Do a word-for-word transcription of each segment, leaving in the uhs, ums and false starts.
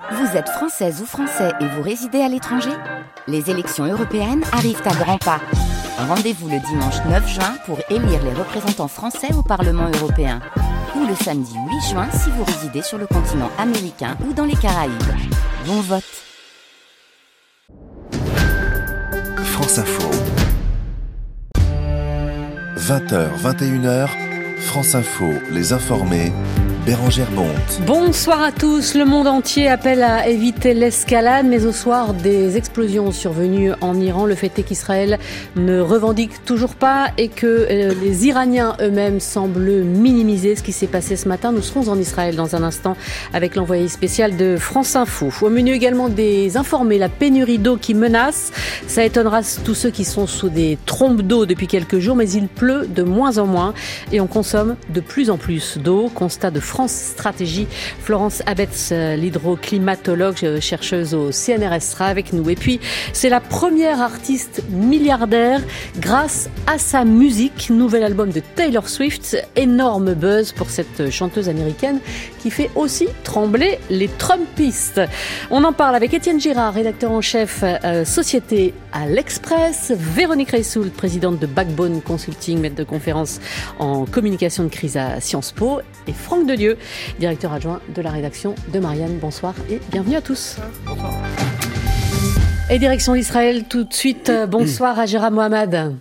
Vous êtes française ou français et vous résidez à l'étranger ? Les élections européennes arrivent à grands pas. Rendez-vous le dimanche neuf juin pour élire les représentants français au Parlement européen. Ou le samedi huit juin si vous résidez sur le continent américain ou dans les Caraïbes. Bon vote. France Info. vingt heures, vingt et une heures, France Info, les informés, Bérangère Bonte. Bonsoir à tous. Le monde entier appelle à éviter l'escalade, mais au soir des explosions survenues en Iran, le fait est qu'Israël ne revendique toujours pas et que euh, les Iraniens eux-mêmes semblent minimiser ce qui s'est passé ce matin. Nous serons en Israël dans un instant avec l'envoyé spécial de France Info. Au menu également des informés, la pénurie d'eau qui menace. Ça étonnera tous ceux qui sont sous des trompes d'eau depuis quelques jours, mais il pleut de moins en moins et on consomme de plus en plus d'eau. Constat de France Stratégie. Florence Abetz, l'hydroclimatologue, chercheuse au C N R S, sera avec nous. Et puis, c'est la première artiste milliardaire grâce à sa musique. Nouvel album de Taylor Swift. Énorme buzz pour cette chanteuse américaine qui fait aussi trembler les Trumpistes. On en parle avec Étienne Girard, rédacteur en chef euh, Société à l'Express. Véronique Reissoul, présidente de Backbone Consulting, maître de conférence en communication de crise à Sciences Po. Et Franck Delieu, directeur adjoint de la rédaction de Marianne. Bonsoir et bienvenue à tous. Bonsoir. Et direction d'Israël tout de suite. Bonsoir à Gérard Mohamed.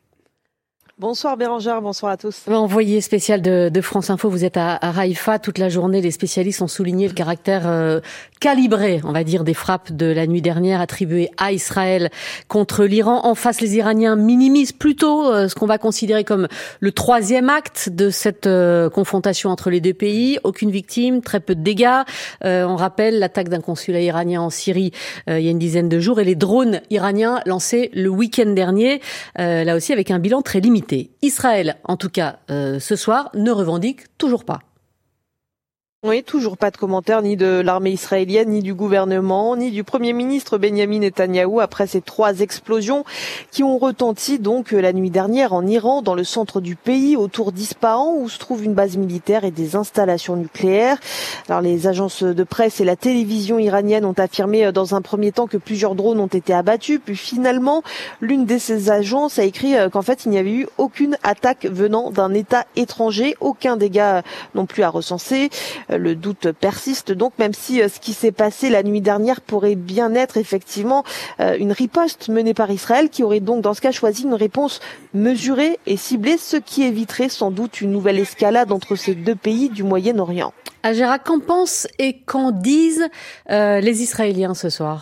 Bonsoir Bérangère, bonsoir à tous. Envoyé spécial de, de France Info, vous êtes à, à Haïfa toute la journée. Les spécialistes ont souligné le caractère euh, calibré, on va dire, des frappes de la nuit dernière attribuées à Israël contre l'Iran. En face, les Iraniens minimisent plutôt euh, ce qu'on va considérer comme le troisième acte de cette euh, confrontation entre les deux pays. Aucune victime, très peu de dégâts. Euh, on rappelle l'attaque d'un consulat iranien en Syrie euh, il y a une dizaine de jours et les drones iraniens lancés le week-end dernier, euh, là aussi avec un bilan très limité. Israël, en tout cas euh, ce soir, ne revendique toujours pas. Oui, toujours pas de commentaires ni de l'armée israélienne, ni du gouvernement, ni du Premier ministre Benyamin Netanyahou après ces trois explosions qui ont retenti donc la nuit dernière en Iran, dans le centre du pays, autour d'Ispahan, où se trouve une base militaire et des installations nucléaires. Alors les agences de presse et la télévision iranienne ont affirmé dans un premier temps que plusieurs drones ont été abattus, puis finalement, l'une de ces agences a écrit qu'en fait il n'y avait eu aucune attaque venant d'un État étranger, aucun dégât non plus à recenser. Le doute persiste donc, même si ce qui s'est passé la nuit dernière pourrait bien être effectivement une riposte menée par Israël, qui aurait donc dans ce cas choisi une réponse mesurée et ciblée, ce qui éviterait sans doute une nouvelle escalade entre ces deux pays du Moyen-Orient. Agera, qu'en pensent et qu'en disent euh, les Israéliens ce soir ?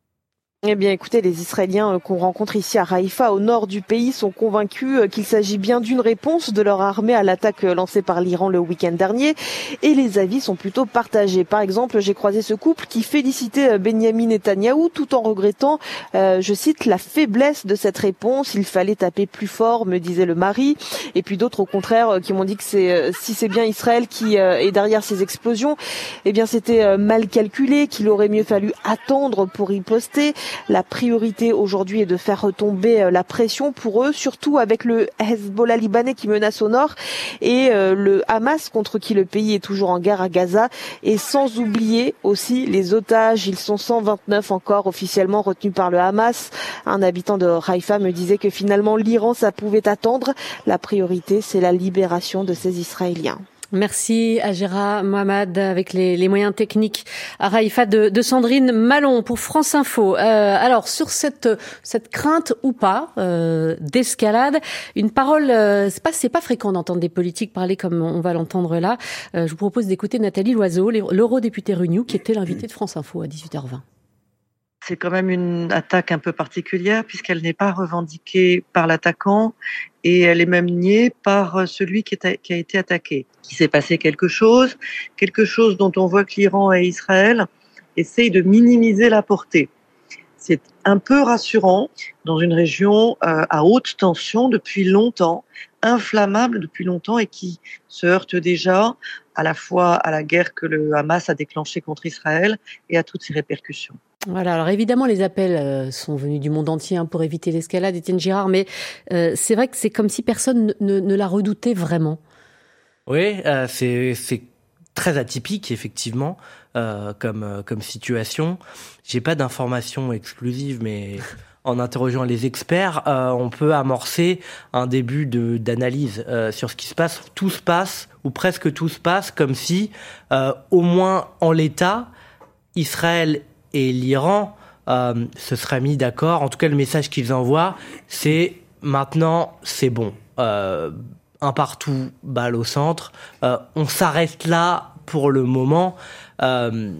Eh bien, écoutez, les Israéliens qu'on rencontre ici à Haïfa, au nord du pays, sont convaincus qu'il s'agit bien d'une réponse de leur armée à l'attaque lancée par l'Iran le week-end dernier. Et les avis sont plutôt partagés. Par exemple, j'ai croisé ce couple qui félicitait Benyamin Netanyahou tout en regrettant, euh, je cite, la faiblesse de cette réponse. Il fallait taper plus fort, me disait le mari. Et puis d'autres, au contraire, qui m'ont dit que c'est, si c'est bien Israël qui est derrière ces explosions, eh bien, c'était mal calculé, qu'il aurait mieux fallu attendre pour riposter. La priorité aujourd'hui est de faire retomber la pression pour eux, surtout avec le Hezbollah libanais qui menace au nord et euh, le Hamas contre qui le pays est toujours en guerre à Gaza, et sans oublier aussi les otages. Ils sont cent vingt-neuf encore officiellement retenus par le Hamas. Un habitant de Haïfa me disait que finalement l'Iran, ça pouvait attendre. La priorité, c'est la libération de ces Israéliens. Merci à Gérard Mohamed avec les, les moyens techniques à Haïfa de, de Sandrine Malon pour France Info. Euh, alors sur cette cette crainte ou pas euh, d'escalade, une parole, euh, c'est pas c'est pas fréquent d'entendre des politiques parler comme on va l'entendre là. Euh, je vous propose d'écouter Nathalie Loiseau, l'eurodéputée Renew, qui était l'invitée de France Info à dix-huit heures vingt. C'est quand même une attaque un peu particulière puisqu'elle n'est pas revendiquée par l'attaquant et elle est même niée par celui qui, est, qui a été attaqué. Il s'est passé quelque chose, quelque chose dont on voit que l'Iran et Israël essayent de minimiser la portée. C'est un peu rassurant dans une région euh, à haute tension depuis longtemps, inflammable depuis longtemps et qui se heurte déjà à la fois à la guerre que le Hamas a déclenchée contre Israël et à toutes ses répercussions. Voilà, alors évidemment les appels euh, sont venus du monde entier hein, pour éviter l'escalade, Étienne Girard, mais euh, c'est vrai que c'est comme si personne ne, ne la redoutait vraiment. Oui, euh, c'est, c'est très atypique, effectivement, euh, comme, euh, comme situation. J'ai pas d'informations exclusives, mais en interrogeant les experts, euh, on peut amorcer un début de, d'analyse euh, sur ce qui se passe. Tout se passe, ou presque tout se passe, comme si, euh, au moins en l'état, Israël et l'Iran euh, se seraient mis d'accord. En tout cas, le message qu'ils envoient, c'est maintenant, c'est bon. Euh, un partout, balle au centre. Euh, on s'arrête là pour le moment. Euh,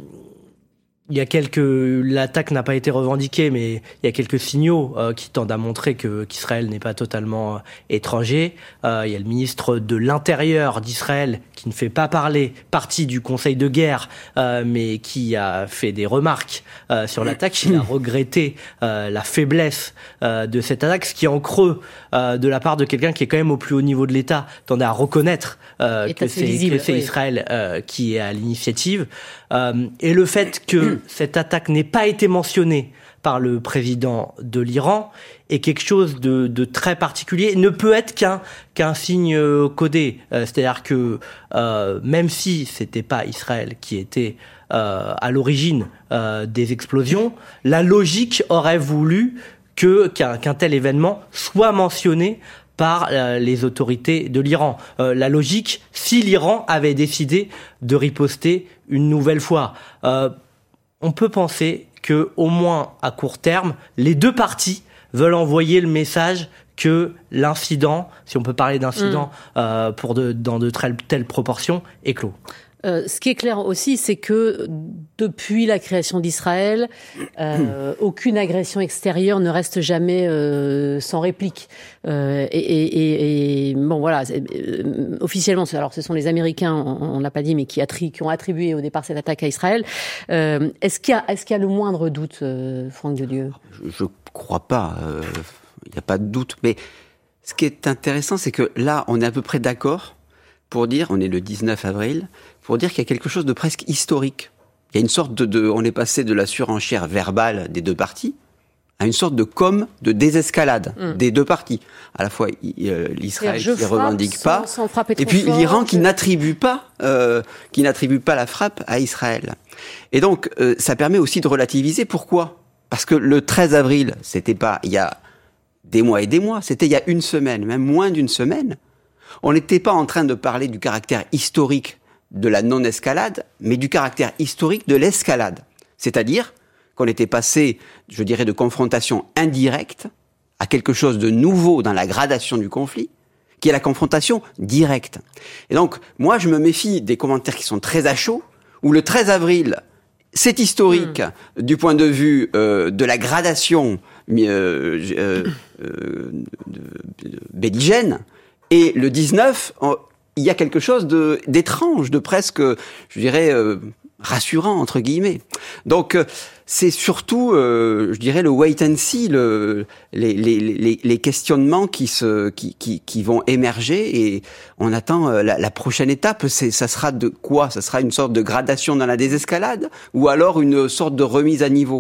il y a quelques, l'attaque n'a pas été revendiquée, mais il y a quelques signaux euh, qui tendent à montrer que qu'Israël n'est pas totalement euh, étranger. Euh, il y a le ministre de l'Intérieur d'Israël qui ne fait pas parler partie du Conseil de guerre, euh, mais qui a fait des remarques euh, sur l'attaque. Il a regretté euh, la faiblesse euh, de cette attaque, ce qui est en creux euh, de la part de quelqu'un qui est quand même au plus haut niveau de l'État, tendait à reconnaître euh, que c'est, visible, que c'est oui. Israël euh, qui est à l'initiative. Euh, et le fait que cette attaque n'ait pas été mentionnée par le président de l'Iran est quelque chose de, de très particulier, ne peut être qu'un, qu'un signe codé. Euh, c'est-à-dire que euh, même si c'était pas Israël qui était euh, à l'origine euh, des explosions, la logique aurait voulu que, qu'un, qu'un tel événement soit mentionné par euh, les autorités de l'Iran. Euh, la logique, si l'Iran avait décidé de riposter une nouvelle fois. Euh, on peut penser que, au moins à court terme, les deux parties veulent envoyer le message que l'incident, si on peut parler d'incident mmh. euh, pour de, dans de telles, telles proportions, est clos. Euh, ce qui est clair aussi, c'est que depuis la création d'Israël, euh, aucune agression extérieure ne reste jamais euh, sans réplique. Euh, et, et, et bon, voilà, euh, officiellement, alors ce sont les Américains, on, on l'a pas dit, mais qui, attri, qui ont attribué au départ cette attaque à Israël. Euh, est-ce qu'il y a, est-ce qu'il y a le moindre doute, euh, Franck Dedieu ? Je, je crois pas. Euh, il n'y a pas de doute. Mais ce qui est intéressant, c'est que là, on est à peu près d'accord pour dire, on est le dix-neuf avril, pour dire qu'il y a quelque chose de presque historique. Il y a une sorte de, de on est passé de la surenchère verbale des deux parties à une sorte de com de désescalade mmh. des deux parties. À la fois euh, l'Israël qui ne revendique sans, pas, sans et puis fort, l'Iran qui je... n'attribue pas, euh, qui n'attribue pas la frappe à Israël. Et donc euh, ça permet aussi de relativiser. Pourquoi ? Parce que le treize avril, c'était pas il y a des mois et des mois, c'était il y a une semaine, même moins d'une semaine. On n'était pas en train de parler du caractère historique de la non-escalade, mais du caractère historique de l'escalade. C'est-à-dire qu'on était passé, je dirais, de confrontation indirecte à quelque chose de nouveau dans la gradation du conflit, qui est la confrontation directe. Et donc, moi, je me méfie des commentaires qui sont très à chaud, où le treize avril, c'est historique mmh. du point de vue euh, de la gradation euh, euh, euh, belligène, et le dix-neuf, il y a quelque chose de, d'étrange, de presque, je dirais, euh, rassurant, entre guillemets. Donc, euh, c'est surtout, euh, je dirais, le wait and see, le, les, les, les, les questionnements qui, se, qui, qui, qui vont émerger, et on attend euh, la, la prochaine étape. C'est, ça sera de quoi ? Ça sera une sorte de gradation dans la désescalade, ou alors une sorte de remise à niveau ?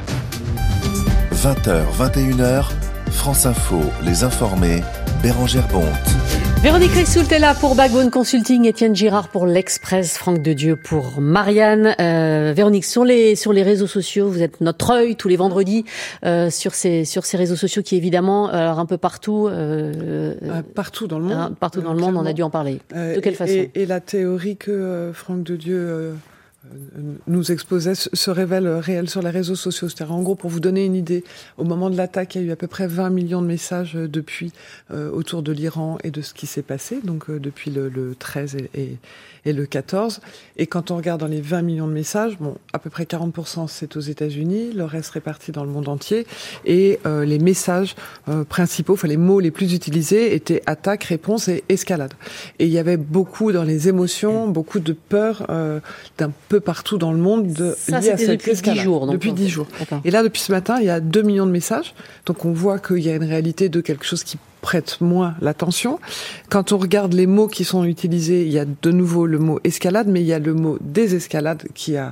vingt heures, vingt et une heures, France Info, les informés, Bérangère Bonte. Véronique Rissoult est là pour Backbone Consulting, Étienne Girard pour l'Express, Franck Dedieu pour Marianne. Euh, Véronique, sur les sur les réseaux sociaux, vous êtes notre œil tous les vendredis euh, sur ces sur ces réseaux sociaux qui évidemment, alors un peu partout, euh, euh, partout dans le monde, euh, partout dans le monde, on a dû en parler. Euh, de quelle et, façon ? et, et la théorie que euh, Franck Dedieu euh, nous exposait se révèle réelle sur les réseaux sociaux. C'est-à-dire, en gros, pour vous donner une idée, au moment de l'attaque, il y a eu à peu près vingt millions de messages depuis euh, autour de l'Iran et de ce qui s'est passé, donc euh, depuis le, le treize et, et, et le quatorze. Et quand on regarde dans les vingt millions de messages, bon, à peu près quarante pour cent c'est aux États-Unis, le reste réparti dans le monde entier. Et euh, les messages euh, principaux, enfin les mots les plus utilisés étaient attaque, réponse et escalade. Et il y avait beaucoup dans les émotions, beaucoup de peur euh, d'un peu partout dans le monde de, ça, lié à cette depuis escalade. dix jours. Donc, depuis dix jours. D'accord. Et là, depuis ce matin, il y a deux millions de messages. Donc on voit qu'il y a une réalité de quelque chose qui prête moins l'attention. Quand on regarde les mots qui sont utilisés, il y a de nouveau le mot escalade, mais il y a le mot désescalade qui a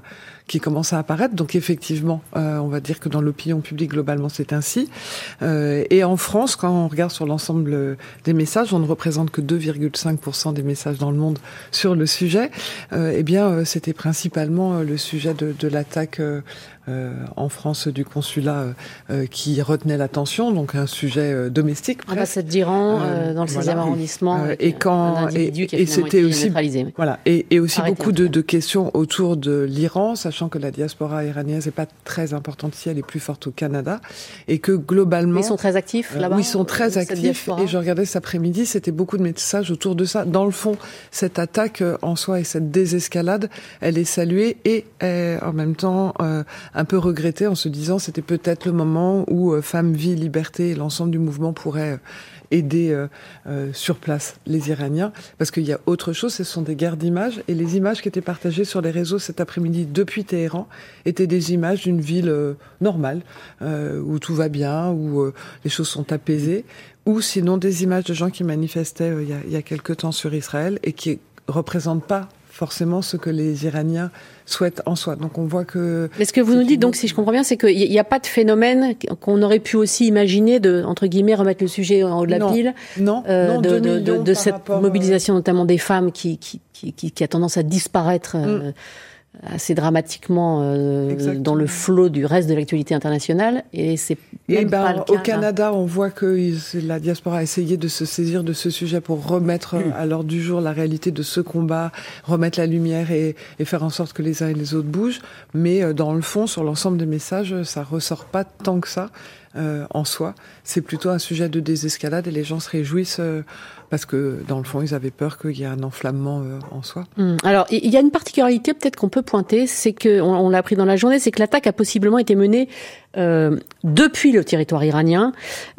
qui commence à apparaître. Donc effectivement, euh, on va dire que dans l'opinion publique globalement c'est ainsi. Euh, et en France, quand on regarde sur l'ensemble des messages, on ne représente que deux virgule cinq pour cent des messages dans le monde sur le sujet. Euh, eh bien, euh, c'était principalement le sujet de, de l'attaque euh, euh, en France du consulat euh, qui retenait l'attention, donc un sujet euh, domestique. Ambassade d'Iran euh, dans le seizième voilà. arrondissement. Euh, et quand et, qui a et c'était aussi neutralisé. Voilà et, et aussi Arrêtez beaucoup de, de questions autour de l'Iran, sachant que la diaspora iranienne n'est pas très importante ici, elle est plus forte au Canada, et que globalement mais ils sont très actifs là-bas. Oui, ils sont très actifs. Et je regardais cet après-midi, c'était beaucoup de messages autour de ça. Dans le fond, cette attaque en soi et cette désescalade, elle est saluée et est en même temps euh, un peu regrettée en se disant c'était peut-être le moment où euh, Femmes, Vie, Liberté et l'ensemble du mouvement pourraient euh, aider euh, euh, sur place les Iraniens, parce qu'il y a autre chose, ce sont des guerres d'images, et les images qui étaient partagées sur les réseaux cet après-midi depuis Téhéran étaient des images d'une ville euh, normale, euh, où tout va bien, où euh, les choses sont apaisées, ou sinon des images de gens qui manifestaient euh, il y a, il y a quelque temps sur Israël et qui représentent pas forcément ce que les Iraniens souhaitent en soi. Donc on voit que... Mais ce que vous nous dites, donc, si je comprends bien, c'est qu'il n'y a pas de phénomène qu'on aurait pu aussi imaginer de, entre guillemets, remettre le sujet en haut de la non, pile, non, euh, non, de, de, de, de cette rapport, mobilisation, notamment des femmes, qui, qui, qui, qui, qui a tendance à disparaître euh, mm. assez dramatiquement euh, dans le flot du reste de l'actualité internationale, et c'est même et ben, pas le cas. Au Canada, là. On voit que la diaspora a essayé de se saisir de ce sujet pour remettre mmh. à l'ordre du jour la réalité de ce combat, remettre la lumière et, et faire en sorte que les uns et les autres bougent. Mais dans le fond, sur l'ensemble des messages, ça ressort pas tant que ça. Euh, en soi, c'est plutôt un sujet de désescalade et les gens se réjouissent euh, parce que dans le fond ils avaient peur qu'il y ait un enflammement euh, en soi. Mmh. Alors il y a une particularité peut-être qu'on peut pointer, c'est que on, on l'a appris dans la journée, c'est que l'attaque a possiblement été menée euh, depuis le territoire iranien.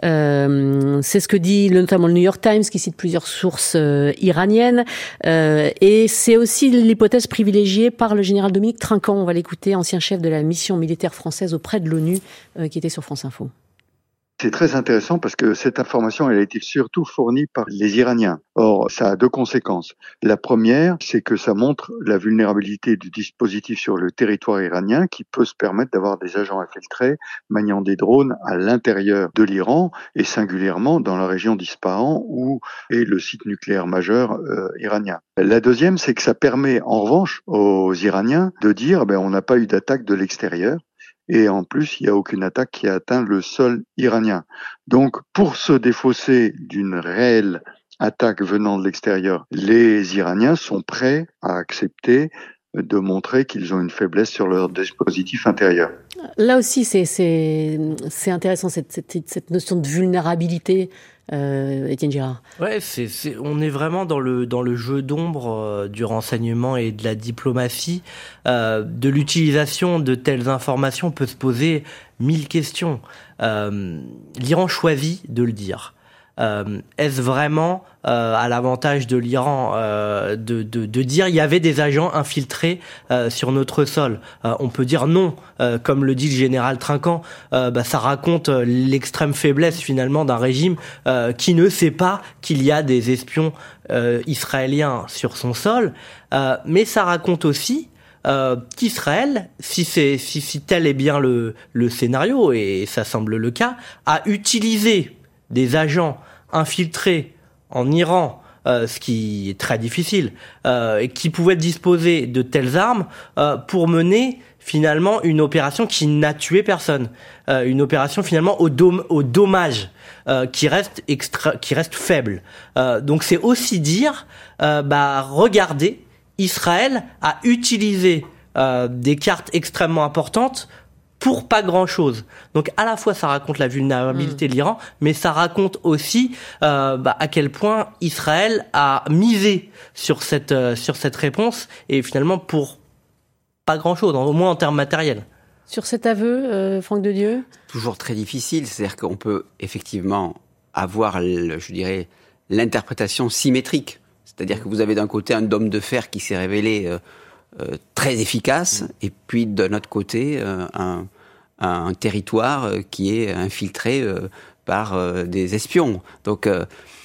Euh, c'est ce que dit notamment le New York Times qui cite plusieurs sources euh, iraniennes euh, et c'est aussi l'hypothèse privilégiée par le général Dominique Trinquant. On va l'écouter, ancien chef de la mission militaire française auprès de l'ONU, euh, qui était sur France Info. C'est très intéressant parce que cette information, elle a été surtout fournie par les Iraniens. Or, ça a deux conséquences. La première, c'est que ça montre la vulnérabilité du dispositif sur le territoire iranien qui peut se permettre d'avoir des agents infiltrés maniant des drones à l'intérieur de l'Iran et singulièrement dans la région d'Ispahan où est le site nucléaire majeur euh, iranien. La deuxième, c'est que ça permet en revanche aux Iraniens de dire ben, on n'a pas eu d'attaque de l'extérieur. Et en plus, il n'y a aucune attaque qui a atteint le sol iranien. Donc, pour se défausser d'une réelle attaque venant de l'extérieur, les Iraniens sont prêts à accepter de montrer qu'ils ont une faiblesse sur leur dispositif intérieur. Là aussi, c'est, c'est, c'est intéressant, cette, cette, cette notion de vulnérabilité. Euh, Étienne Girard. Ouais, c'est, c'est, on est vraiment dans le dans le jeu d'ombre euh, du renseignement et de la diplomatie. Euh, de l'utilisation de telles informations peut se poser mille questions. Euh, L'Iran choisit de le dire. Euh, est-ce vraiment euh, à l'avantage de l'Iran euh, de, de, de dire il y avait des agents infiltrés euh, sur notre sol? euh, On peut dire non, euh, comme le dit le général Trinquant, euh, bah, ça raconte euh, l'extrême faiblesse finalement d'un régime euh, qui ne sait pas qu'il y a des espions euh, israéliens sur son sol, euh, mais ça raconte aussi Euh, qu'Israël, si c'est si, si tel est bien le, le scénario, et ça semble le cas, a utilisé des agents infiltrés en Iran, euh, ce qui est très difficile, euh, et qui pouvaient disposer de telles armes euh, pour mener finalement une opération qui n'a tué personne, euh, une opération finalement au, dom- au dommage euh, qui reste extra- qui reste faible. Euh, donc c'est aussi dire, euh, bah regardez, Israël a utilisé euh, des cartes extrêmement importantes pour pas grand-chose. Donc à la fois ça raconte la vulnérabilité mmh. de l'Iran, mais ça raconte aussi euh, bah, à quel point Israël a misé sur cette euh, sur cette réponse et finalement pour pas grand-chose, au moins en termes matériels. Sur cet aveu, euh, Franck Dedieu ? Toujours très difficile, c'est-à-dire qu'on peut effectivement avoir, le, je dirais, l'interprétation symétrique. C'est-à-dire que vous avez d'un côté un dôme de fer qui s'est révélé euh, euh, très efficace, et puis d'un autre côté euh, un, un territoire qui est infiltré euh, par euh, des espions. Donc euh,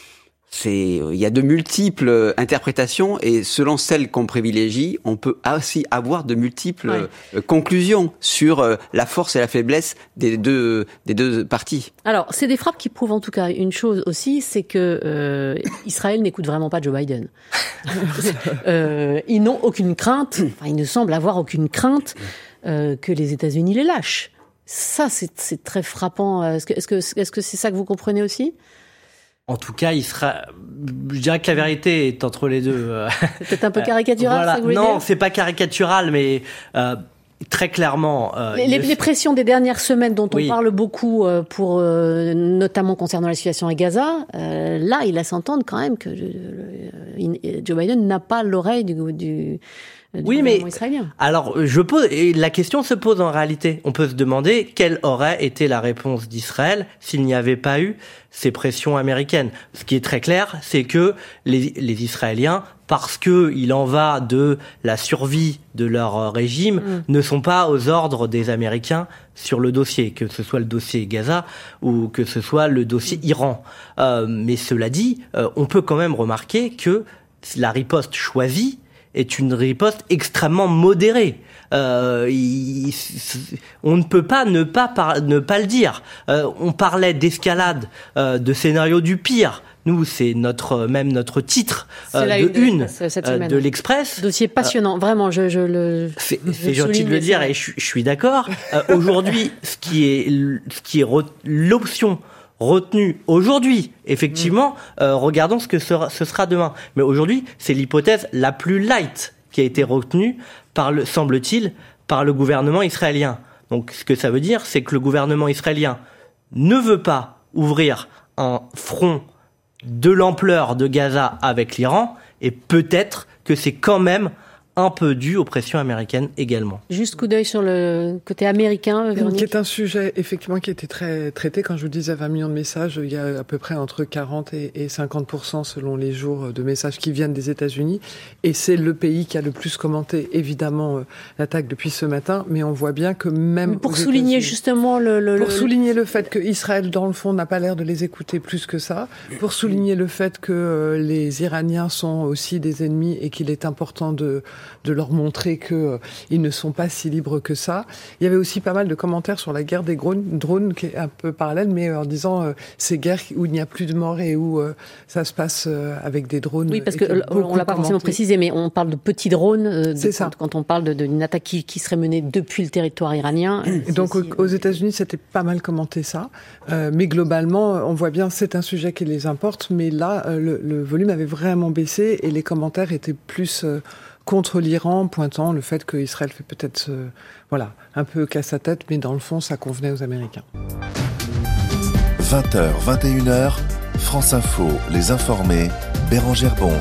C'est, il y a de multiples interprétations et selon celle qu'on privilégie, on peut aussi avoir de multiples oui. conclusions sur la force et la faiblesse des deux, des deux parties. Alors, c'est des frappes qui prouvent en tout cas une chose aussi, c'est que euh, Israël n'écoute vraiment pas Joe Biden. euh, ils n'ont aucune crainte, enfin, ils ne semblent avoir aucune crainte euh, que les États-Unis les lâchent. Ça, c'est, c'est très frappant. Est-ce que, est-ce que, est-ce que c'est ça que vous comprenez aussi ? En tout cas, il sera. Je dirais que la vérité est entre les deux. C'est peut-être un peu caricatural, voilà. ça que vous voulez Non, dire c'est pas caricatural, mais euh, très clairement. Euh, les, les pressions des dernières semaines, dont on oui. parle beaucoup, euh, pour euh, notamment concernant la situation à Gaza, euh, là, il laisse entendre quand même que euh, Joe Biden n'a pas l'oreille du. du Du oui, mais israélien. Alors, je pose, et la question se pose en réalité. On peut se demander quelle aurait été la réponse d'Israël s'il n'y avait pas eu ces pressions américaines. Ce qui est très clair, c'est que les, les Israéliens, parce que il en va de la survie de leur régime, mmh. ne sont pas aux ordres des Américains sur le dossier, que ce soit le dossier Gaza ou que ce soit le dossier Iran. Euh, mais cela dit, euh, on peut quand même remarquer que la riposte choisie est une riposte extrêmement modérée. Euh, il, on ne peut pas ne pas par, ne pas le dire. Euh, on parlait d'escalade, euh, de scénario du pire. Nous, c'est notre même notre titre euh, de une, une euh, de l'Express. Dossier passionnant, euh, vraiment. Je, je le. C'est, c'est gentil de le dire et je, je suis d'accord. Euh, aujourd'hui, ce qui est ce qui est re, l'option retenu aujourd'hui, effectivement, euh, regardons ce que sera, ce sera demain. Mais aujourd'hui, c'est l'hypothèse la plus light qui a été retenue par le, semble-t-il, par le gouvernement israélien. Donc, ce que ça veut dire, c'est que le gouvernement israélien ne veut pas ouvrir un front de l'ampleur de Gaza avec l'Iran, et peut-être que c'est quand même un peu dû aux pressions américaines également. Juste coup d'œil sur le côté américain, Véronique. Qui est un sujet, effectivement, qui a été très traité. Quand je vous disais vingt millions de messages, il y a à peu près entre quarante et cinquante pour cent selon les jours de messages qui viennent des États-Unis. Et c'est le pays qui a le plus commenté, évidemment, l'attaque depuis ce matin. Mais on voit bien que même pour souligner justement le, le pour le... souligner le fait que Israël, dans le fond, n'a pas l'air de les écouter plus que ça. Pour souligner le fait que les Iraniens sont aussi des ennemis et qu'il est important de de leur montrer que euh, ils ne sont pas si libres que ça. Il y avait aussi pas mal de commentaires sur la guerre des drones, drones qui est un peu parallèle, mais en disant euh, ces guerres où il n'y a plus de morts et où euh, ça se passe euh, avec des drones. Oui, parce que on l'a pas forcément précisé, mais on parle de petits drones. Euh, de, C'est ça. Quand, quand on parle de, d'une attaque qui, qui serait menée depuis le territoire iranien. Et donc aussi, aux États-Unis, c'était pas mal commenté ça, euh, mais globalement, on voit bien c'est un sujet qui les importe, mais là, euh, le, le volume avait vraiment baissé et les commentaires étaient plus euh, contre l'Iran, pointant le fait qu'Israël fait peut-être, euh, voilà, un peu casse sa tête, mais dans le fond, ça convenait aux Américains. vingt heures, vingt et une heures, France Info, Les Informés, Bérangère Bonte.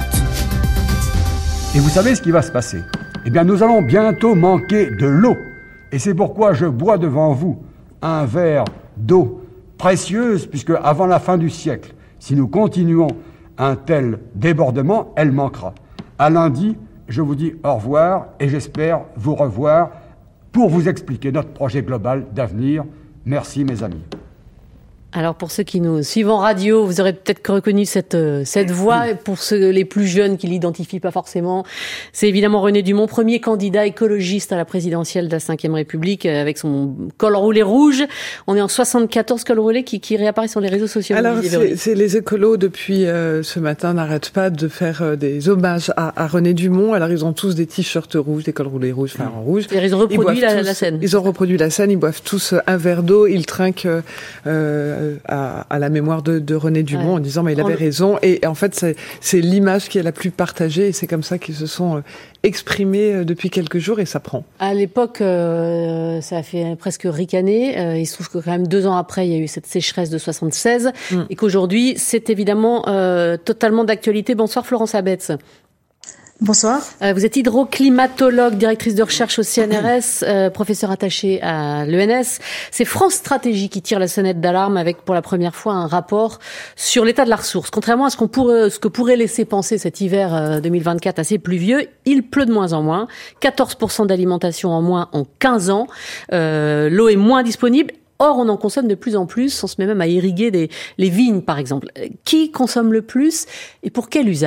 Et vous savez ce qui va se passer ? Eh bien, nous allons bientôt manquer de l'eau. Et c'est pourquoi je bois devant vous un verre d'eau précieuse, puisque avant la fin du siècle, si nous continuons un tel débordement, elle manquera. À lundi, je vous dis au revoir et j'espère vous revoir pour vous expliquer notre projet global d'avenir. Merci mes amis. Alors pour ceux qui nous suivent en radio, vous aurez peut-être reconnu cette cette voix. Et pour ceux les plus jeunes qui l'identifient pas forcément, c'est évidemment René Dumont, premier candidat écologiste à la présidentielle de la cinquième République, avec son col roulé rouge. On est en soixante-quatorze col roulé qui, qui réapparaît sur les réseaux sociaux. Alors c'est, c'est les écolos depuis euh, ce matin n'arrêtent pas de faire euh, des hommages à, à René Dumont. Alors ils ont tous des t-shirts rouges, des cols roulés rouges, enfin en rouge. Et ils ont reproduit ils la, tous, la scène. Ils ont reproduit la scène. Ils boivent tous un verre d'eau. Ils trinquent. Euh, À, à la mémoire de, de René Dumont, ouais, en disant mais il avait raison. Et en fait, c'est, c'est l'image qui est la plus partagée, et c'est comme ça qu'ils se sont exprimés depuis quelques jours, et ça prend. À l'époque, euh, ça a fait presque ricaner. Euh, il se trouve que quand même deux ans après, il y a eu cette sécheresse de soixante-seize, mm. et qu'aujourd'hui, c'est évidemment euh, totalement d'actualité. Bonsoir Florence Abetz. Bonsoir. Euh, vous êtes hydroclimatologue, directrice de recherche au C N R S, euh, professeur attaché à l'E N S. C'est France Stratégie qui tire la sonnette d'alarme avec pour la première fois un rapport sur l'état de la ressource. Contrairement à ce qu'on pourrait, ce que pourrait laisser penser cet hiver euh, deux mille vingt-quatre assez pluvieux, il pleut de moins en moins. quatorze pour cent d'alimentation en moins en quinze ans. Euh, l'eau est moins disponible. Or, on en consomme de plus en plus. On se met même à irriguer des, les vignes, par exemple. Qui consomme le plus et pour quel usage ?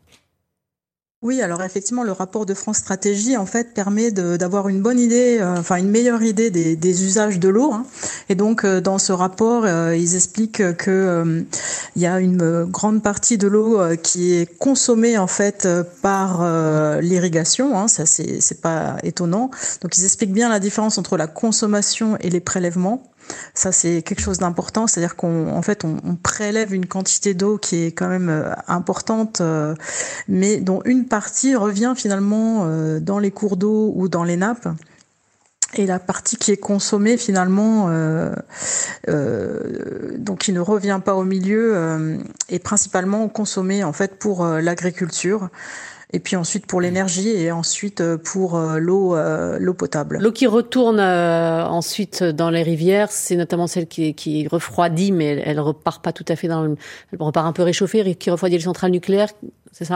Oui, alors effectivement, le rapport de France Stratégie en fait permet de, d'avoir une bonne idée, euh, enfin une meilleure idée des, des usages de l'eau. Hein. Et donc, euh, dans ce rapport, euh, ils expliquent que euh, il y a une euh, grande partie de l'eau euh, qui est consommée en fait euh, par euh, l'irrigation. Hein. Ça, c'est, c'est pas étonnant. Donc, ils expliquent bien la différence entre la consommation et les prélèvements. Ça, c'est quelque chose d'important, c'est-à-dire qu'on, en fait, on, on prélève une quantité d'eau qui est quand même euh, importante, euh, mais dont une partie revient finalement euh, dans les cours d'eau ou dans les nappes. Et la partie qui est consommée finalement, euh, euh, donc qui ne revient pas au milieu, euh, est principalement consommée en fait pour euh, l'agriculture. Et puis ensuite pour l'énergie et ensuite pour l'eau, euh, l'eau potable. L'eau qui retourne euh, ensuite dans les rivières, c'est notamment celle qui, qui refroidit, mais elle, elle repart pas tout à fait dans le, elle repart un peu réchauffée, qui refroidit les centrales nucléaires, c'est ça ?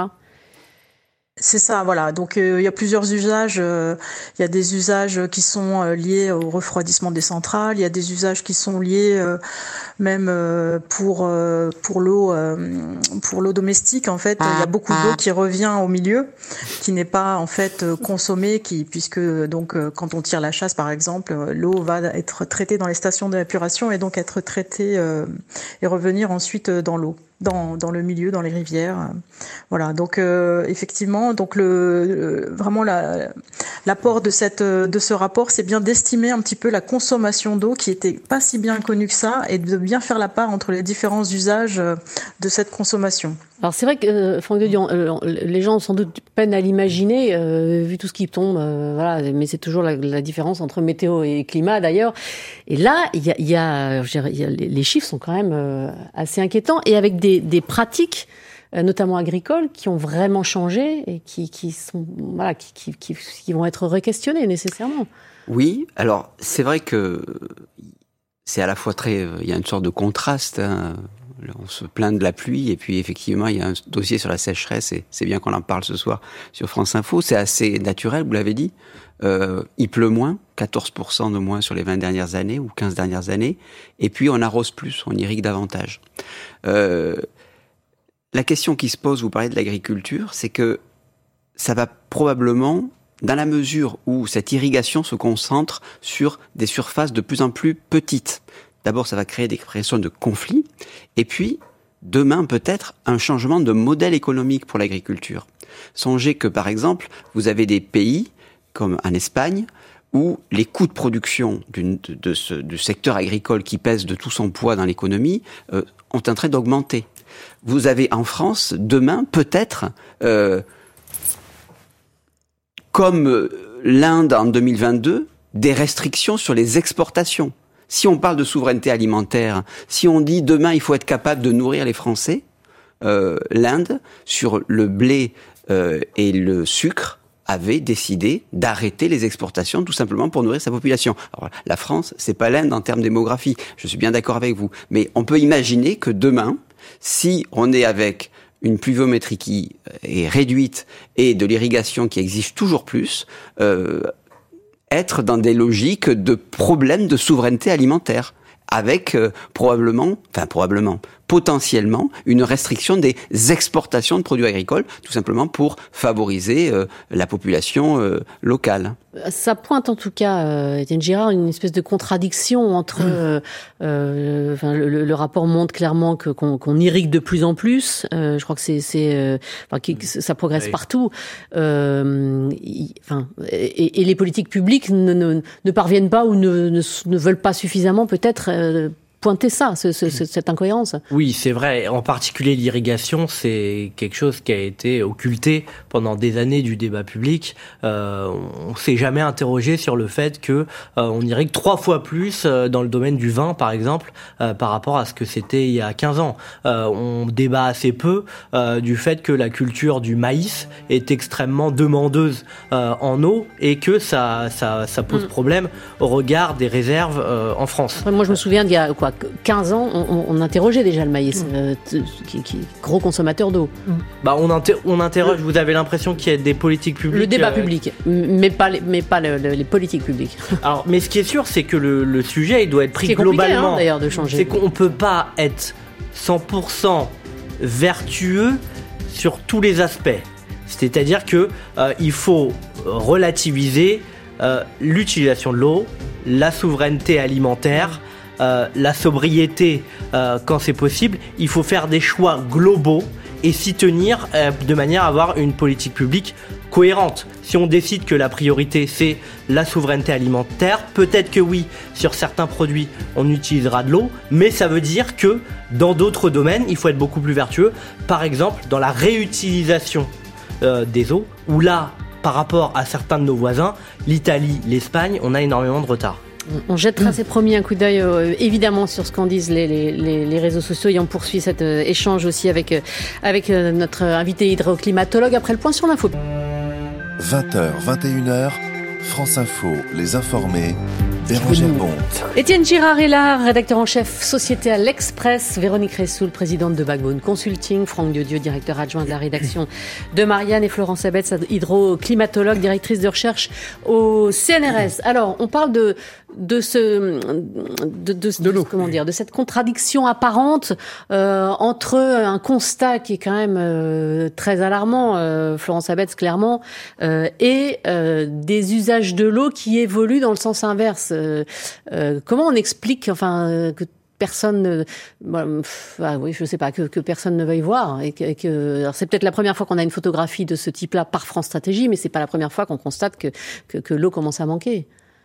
C'est ça, voilà. Donc euh, il y a plusieurs usages. Euh, il y a des usages qui sont euh, liés au refroidissement des centrales. Il y a des usages qui sont liés euh, même euh, pour euh, pour l'eau euh, pour l'eau domestique. En fait, il y a beaucoup d'eau qui revient au milieu, qui n'est pas en fait consommée, qui puisque donc euh, quand on tire la chasse par exemple, l'eau va être traitée dans les stations d'épuration et donc être traitée euh, et revenir ensuite dans l'eau. Dans, dans le milieu, dans les rivières, voilà. Donc euh, effectivement, donc le, le vraiment la, l'apport de cette de ce rapport, c'est bien d'estimer un petit peu la consommation d'eau qui était pas si bien connue que ça et de bien faire la part entre les différents usages de cette consommation. Alors c'est vrai que euh, Franck de Dion, euh, les gens ont sans doute peine à l'imaginer euh, vu tout ce qui tombe, euh, voilà. Mais c'est toujours la, la différence entre météo et climat d'ailleurs. Et là, il y a, il y a, je dirais, il y a les chiffres sont quand même euh, assez inquiétants et avec des, des pratiques, euh, notamment agricoles, qui ont vraiment changé et qui, qui sont, voilà, qui, qui, qui, qui vont être re-questionnées nécessairement. Oui, alors c'est vrai que c'est à la fois très, il y a une sorte de contraste. Hein. On se plaint de la pluie et puis effectivement il y a un dossier sur la sécheresse et c'est bien qu'on en parle ce soir sur France Info. C'est assez naturel, vous l'avez dit. Euh, il pleut moins, quatorze pour cent de moins sur les vingt dernières années ou quinze dernières années. Et puis on arrose plus, on irrigue davantage. Euh, la question qui se pose, vous parlez de l'agriculture, c'est que ça va probablement, dans la mesure où cette irrigation se concentre sur des surfaces de plus en plus petites. D'abord, ça va créer des pressions de conflits, et puis, demain, peut-être, un changement de modèle économique pour l'agriculture. Songez que, par exemple, vous avez des pays, comme en Espagne, où les coûts de production d'une, de, de ce, du secteur agricole qui pèse de tout son poids dans l'économie euh, ont en train d'augmenter. Vous avez en France, demain, peut-être, euh, comme l'Inde en deux mille vingt-deux, des restrictions sur les exportations. Si on parle de souveraineté alimentaire, si on dit demain il faut être capable de nourrir les Français, euh, l'Inde, sur le blé euh, et le sucre, avait décidé d'arrêter les exportations tout simplement pour nourrir sa population. Alors, la France, c'est pas l'Inde en termes démographie, je suis bien d'accord avec vous, mais on peut imaginer que demain, si on est avec une pluviométrie qui est réduite et de l'irrigation qui exige toujours plus, euh, être dans des logiques de problèmes de souveraineté alimentaire, avec euh, probablement, enfin probablement, potentiellement, une restriction des exportations de produits agricoles, tout simplement pour favoriser euh, la population euh, locale. Ça pointe en tout cas, euh, Étienne Girard, une espèce de contradiction entre... Euh, euh, enfin, le, le rapport montre clairement que, qu'on, qu'on irrigue de plus en plus. Euh, je crois que c'est... c'est euh, enfin, que, ça progresse oui. partout. Euh, y, enfin, et, et les politiques publiques ne, ne, ne parviennent pas ou ne, ne, ne veulent pas suffisamment peut-être... Euh, pointer ça, ce, ce, cette incohérence. Oui, c'est vrai. En particulier, l'irrigation, c'est quelque chose qui a été occulté pendant des années du débat public. Euh, on s'est jamais interrogé sur le fait que euh, on irrigue trois fois plus euh, dans le domaine du vin, par exemple, euh, par rapport à ce que c'était il y a quinze ans. Euh, on débat assez peu euh, du fait que la culture du maïs est extrêmement demandeuse euh, en eau et que ça, ça, ça pose mmh. problème au regard des réserves euh, en France. Après, moi, je me souviens d'il y a quoi quoi, quinze ans, on, on interrogeait déjà le maïs, mmh. euh, qui, qui est gros consommateur d'eau. Mmh. Bah on, inter- on interroge, le, vous avez l'impression qu'il y a des politiques publiques. Le débat euh, public, mais pas les, mais pas le, le, les politiques publiques. Alors, mais ce qui est sûr, c'est que le, le sujet, il doit être pris c'est globalement. Hein, d'ailleurs, de changer. C'est qu'on peut pas être cent pour cent vertueux sur tous les aspects. C'est-à-dire que euh, il faut relativiser euh, l'utilisation de l'eau, la souveraineté alimentaire, euh, la sobriété euh, quand c'est possible. Il faut faire des choix globaux et s'y tenir euh, de manière à avoir une politique publique cohérente. Si on décide que la priorité c'est la souveraineté alimentaire, peut-être que oui, sur certains produits on utilisera de l'eau, mais ça veut dire que dans d'autres domaines il faut être beaucoup plus vertueux. Par exemple dans la réutilisation euh, des eaux, où là par rapport à certains de nos voisins, l'Italie, l'Espagne, on a énormément de retard. On jettera ces premiers un coup d'œil euh, évidemment sur ce qu'en disent les, les, les réseaux sociaux et on poursuit cet euh, échange aussi avec, euh, avec euh, notre invité hydroclimatologue après le point sur l'info. vingt heures, vingt et une heures, France Info, les informés, Bérangère Bonte. Étienne Girard est là, rédacteur en chef Société à l'Express, Véronique Ressoul, présidente de Backbone Consulting, Franck Diodieu, directeur adjoint de la rédaction de Marianne et Florence Abetz, hydroclimatologue, directrice de recherche au C N R S. Alors, on parle de de ce de, de, de, de comment dire de cette contradiction apparente euh, entre un constat qui est quand même euh, très alarmant, euh, Florence Abetz clairement, euh, et euh, des usages de l'eau qui évoluent dans le sens inverse. Euh, euh, comment on explique, enfin, euh, que personne, ne, bah, pff, ah oui, je sais pas, que, que personne ne veuille voir, et que, et que alors c'est peut-être la première fois qu'on a une photographie de ce type-là par France Stratégie, mais c'est pas la première fois qu'on constate que que, que l'eau commence à manquer.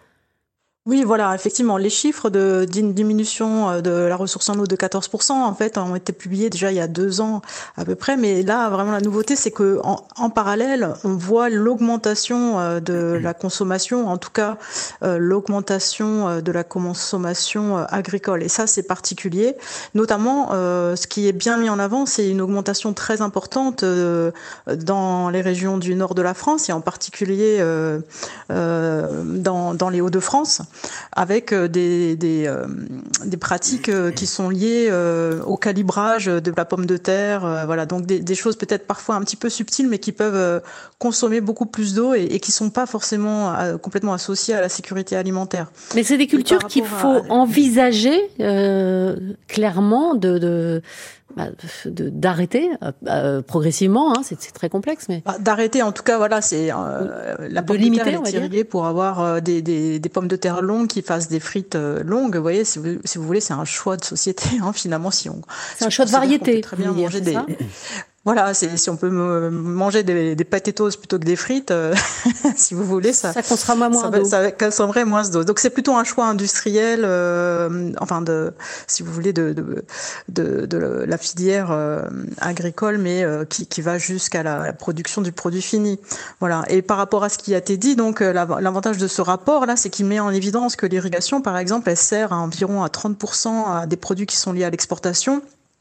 Oui, voilà, effectivement, les chiffres de d'une diminution de la ressource en eau de quatorze pour cent en fait ont été publiés déjà il y a deux ans à peu près, mais là vraiment la nouveauté c'est que en, en parallèle on voit l'augmentation de la consommation, en tout cas euh, l'augmentation de la consommation agricole, et ça c'est particulier. Notamment, euh, ce qui est bien mis en avant, c'est une augmentation très importante euh, dans les régions du nord de la France et en particulier euh, euh, dans dans les Hauts-de-France, avec des, des, euh, des pratiques euh, qui sont liées euh, au calibrage de la pomme de terre, euh, voilà, donc des, des choses peut-être parfois un petit peu subtiles, mais qui peuvent euh, consommer beaucoup plus d'eau et, et qui sont pas forcément euh, complètement associées à la sécurité alimentaire. Mais c'est des cultures qu'il faut à... envisager euh, clairement de, de Bah, de, d'arrêter euh, progressivement, hein, c'est, c'est très complexe, mais bah, d'arrêter en tout cas, voilà, c'est euh, la pomme de, de terre est irriguée pour avoir euh, des, des, des pommes de terre longues qui fassent des frites euh, longues. Vous voyez, si vous, si vous voulez, c'est un choix de société, hein, finalement, si on. C'est si un choix de variété. Très bien dire, manger des. Ça Voilà, c'est, si on peut me manger des, des potatoes plutôt que des frites, euh, si vous voulez, ça, ça consommera moins ça, d'eau. Ça consommerait moins d'eau. Donc c'est plutôt un choix industriel, euh, enfin de, si vous voulez, de de de, de la filière euh, agricole, mais euh, qui, qui va jusqu'à la, la production du produit fini. Voilà. Et par rapport à ce qui a été dit, donc l'avantage de ce rapport là, c'est qu'il met en évidence que l'irrigation, par exemple, elle sert à environ à trente pour cent à des produits qui sont liés à l'exportation.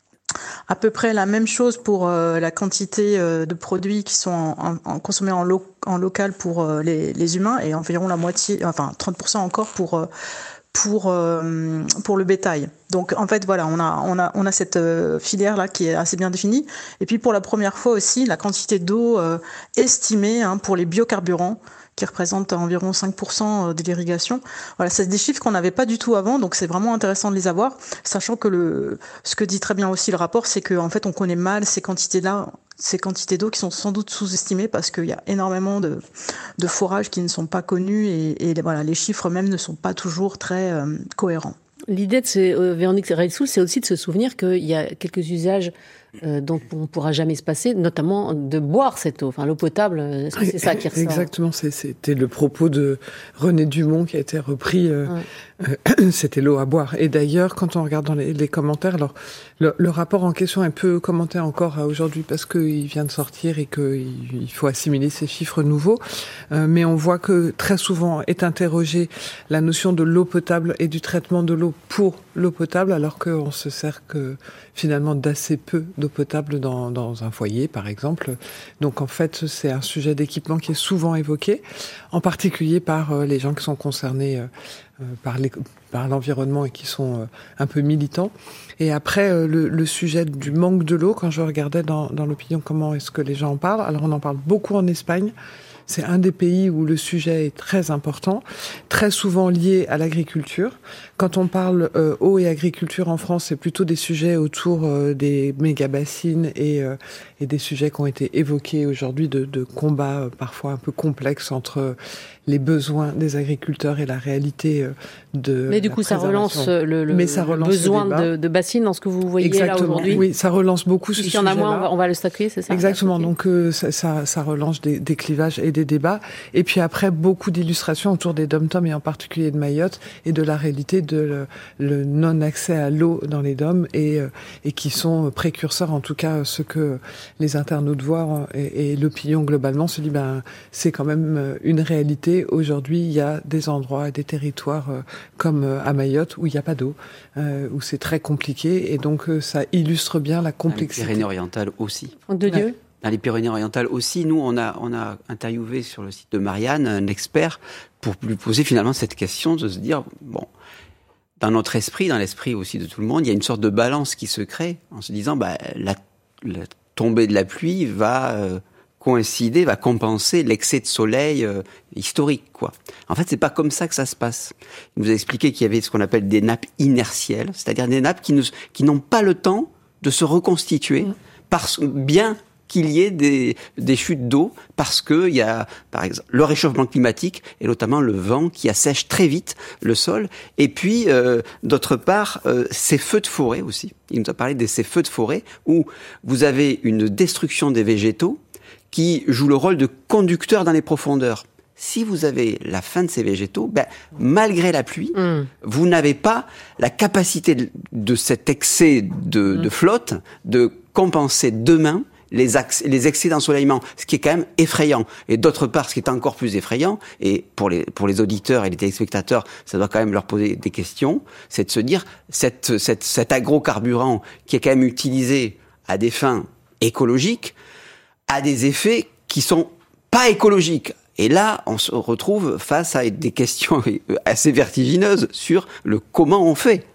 À peu près la même chose pour euh, la quantité euh, de produits qui sont en, en, en consommés en, lo- en local pour euh, les, les humains, et environ la moitié, enfin trente pour cent encore pour euh, pour euh, pour le bétail. Donc en fait voilà, on a on a on a cette euh, filière là qui est assez bien définie. Et puis pour la première fois aussi, la quantité d'eau euh, estimée hein, pour les biocarburants, qui représente environ cinq pour cent de l'irrigation. Voilà, c'est des chiffres qu'on n'avait pas du tout avant, donc c'est vraiment intéressant de les avoir, sachant que le, ce que dit très bien aussi le rapport, c'est qu'en fait on connaît mal ces quantités-là, ces quantités d'eau qui sont sans doute sous-estimées parce qu'il y a énormément de, de forages qui ne sont pas connus et, et voilà, les chiffres même ne sont pas toujours très euh, cohérents. L'idée de ces, euh, Véronique Ressoul, c'est aussi de se souvenir qu'il y a quelques usages euh, dont on ne pourra jamais se passer, notamment de boire cette eau, enfin l'eau potable, est-ce que c'est ça qui ressort ? Exactement, c'est, c'était le propos de René Dumont qui a été repris, euh, ouais. euh, c'était l'eau à boire. Et d'ailleurs, quand on regarde dans les, les commentaires, alors le, le rapport en question est peu commenté encore à aujourd'hui parce qu'il vient de sortir et qu'il il faut assimiler ces chiffres nouveaux, euh, mais on voit que très souvent est interrogée la notion de l'eau potable et du traitement de l'eau pour l'eau potable, alors qu'on se sert que finalement d'assez peu de d'eau potable dans, dans un foyer, par exemple. Donc en fait, c'est un sujet d'équipement qui est souvent évoqué, en particulier par euh, les gens qui sont concernés euh, euh, par, les, par l'environnement et qui sont euh, un peu militants. Et après, euh, le, le sujet du manque de l'eau, quand je regardais dans, dans l'opinion comment est-ce que les gens en parlent, alors on en parle beaucoup en Espagne. C'est un des pays où le sujet est très important, très souvent lié à l'agriculture. Quand on parle euh, eau et agriculture en France, c'est plutôt des sujets autour euh, des méga-bassines et, euh, et des sujets qui ont été évoqués aujourd'hui de, de combats euh, parfois un peu complexes entre les besoins des agriculteurs et la réalité euh, de Mais du coup, ça relance le, le, Mais ça relance le besoin le de, de bassines dans ce que vous voyez Exactement. là aujourd'hui. Oui, ça relance beaucoup ce sujet-là. S'il y en a moins, on va, on va le stocker, c'est ça? Exactement. Donc euh, ça, ça, ça relance des, des clivages et des débats. Et puis après, beaucoup d'illustrations autour des dom-toms et en particulier de Mayotte et de la réalité de le, le non-accès à l'eau dans les dômes et, euh, et qui sont précurseurs, en tout cas, ce que les internautes voient et, et l'opinion globalement se dit, ben c'est quand même une réalité. Aujourd'hui, il y a des endroits, des territoires euh, comme à Mayotte où il n'y a pas d'eau, euh, où c'est très compliqué et donc euh, ça illustre bien la complexité. Les Pyrénées-Orientales aussi. De Dieu. Ouais. Dans les Pyrénées-Orientales aussi, nous, on a, on a interviewé sur le site de Marianne un expert pour lui poser finalement cette question de se dire, bon, dans notre esprit, dans l'esprit aussi de tout le monde, il y a une sorte de balance qui se crée en se disant, bah, la, la tombée de la pluie va euh, coïncider, va compenser l'excès de soleil euh, historique, quoi. En fait, c'est pas comme ça que ça se passe. Il nous a expliqué qu'il y avait ce qu'on appelle des nappes inertielles, c'est-à-dire des nappes qui, ne, qui n'ont pas le temps de se reconstituer, mmh. parce bien qu'il y ait des, des chutes d'eau, parce que il y a, par exemple, le réchauffement climatique et notamment le vent qui assèche très vite le sol. Et puis, euh, d'autre part, euh, ces feux de forêt aussi. Il nous a parlé de ces feux de forêt où vous avez une destruction des végétaux qui joue le rôle de conducteur dans les profondeurs. Si vous avez la fin de ces végétaux, ben, malgré la pluie, mmh. vous n'avez pas la capacité de, de cet excès de, mmh. de flotte de compenser demain les, axes, les excès d'ensoleillement, ce qui est quand même effrayant. Et d'autre part, ce qui est encore plus effrayant, et pour les, pour les auditeurs et les téléspectateurs, ça doit quand même leur poser des questions, c'est de se dire, cette, cette, cet agrocarburant qui est quand même utilisé à des fins écologiques, a des effets qui sont pas écologiques. Et là, on se retrouve face à des questions assez vertigineuses sur le comment on fait.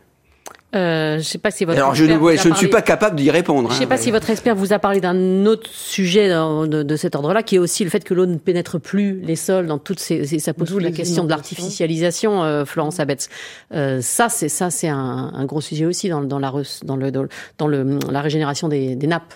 Euh, je sais pas si votre Alors je, ouais, je parlé... ne suis pas capable d'y répondre. Je sais hein, pas mais... si votre expert vous a parlé d'un autre sujet de, de, de cet ordre-là, qui est aussi le fait que l'eau ne pénètre plus les sols dans toutes ces, ça pose toute la question de l'artificialisation, euh, Florence Abetz. Euh, ça, c'est ça, c'est un, un gros sujet aussi dans, dans la dans le dans le la régénération des, des nappes.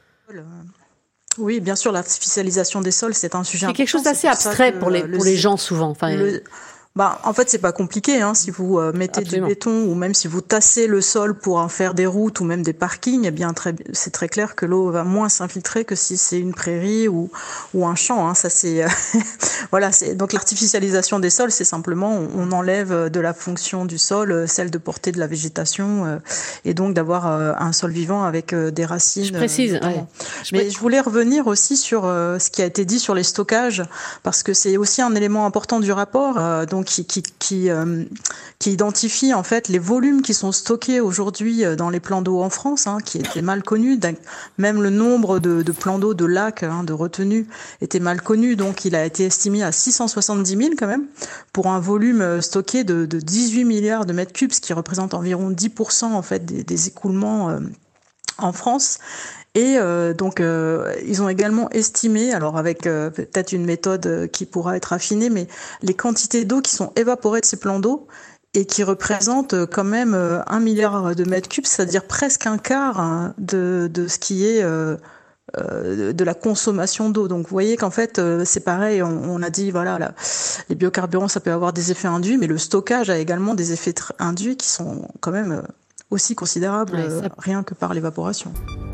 Oui, bien sûr, l'artificialisation des sols, c'est un sujet. C'est quelque chose d'assez abstrait pour les pour les gens souvent. Enfin. Le... Bah, en fait, c'est pas compliqué, hein. Si vous euh, mettez Absolument. du béton ou même si vous tassez le sol pour en faire des routes ou même des parkings, eh bien, très, c'est très clair que l'eau va moins s'infiltrer que si c'est une prairie ou, ou un champ, hein. Ça, c'est, euh, voilà, c'est, donc l'artificialisation des sols, c'est simplement, on, on enlève de la fonction du sol, celle de porter de la végétation, euh, et donc d'avoir euh, un sol vivant avec euh, des racines. Je précise, euh, ouais. je Mais je voulais revenir aussi sur euh, ce qui a été dit sur les stockages, parce que c'est aussi un élément important du rapport, euh, donc qui qui qui, euh, qui identifie en fait les volumes qui sont stockés aujourd'hui dans les plans d'eau en France, hein, qui étaient mal connus. Même le nombre de, de plans d'eau, de lacs, hein, de retenues était mal connu, donc il a été estimé à six cent soixante-dix mille quand même pour un volume stocké de, de dix-huit milliards de mètres cubes, ce qui représente environ dix pour cent en fait des, des écoulements euh, en France. Et euh, donc, euh, ils ont également estimé, alors avec euh, peut-être une méthode qui pourra être affinée, mais les quantités d'eau qui sont évaporées de ces plans d'eau et qui représentent quand même un milliard de mètres cubes, c'est-à-dire presque un quart hein, de, de ce qui est euh, euh, de la consommation d'eau. Donc, vous voyez qu'en fait, euh, c'est pareil, on, on a dit, voilà, là, les biocarburants, ça peut avoir des effets induits, mais le stockage a également des effets induits qui sont quand même aussi considérables, ouais, ça... rien que par l'évaporation.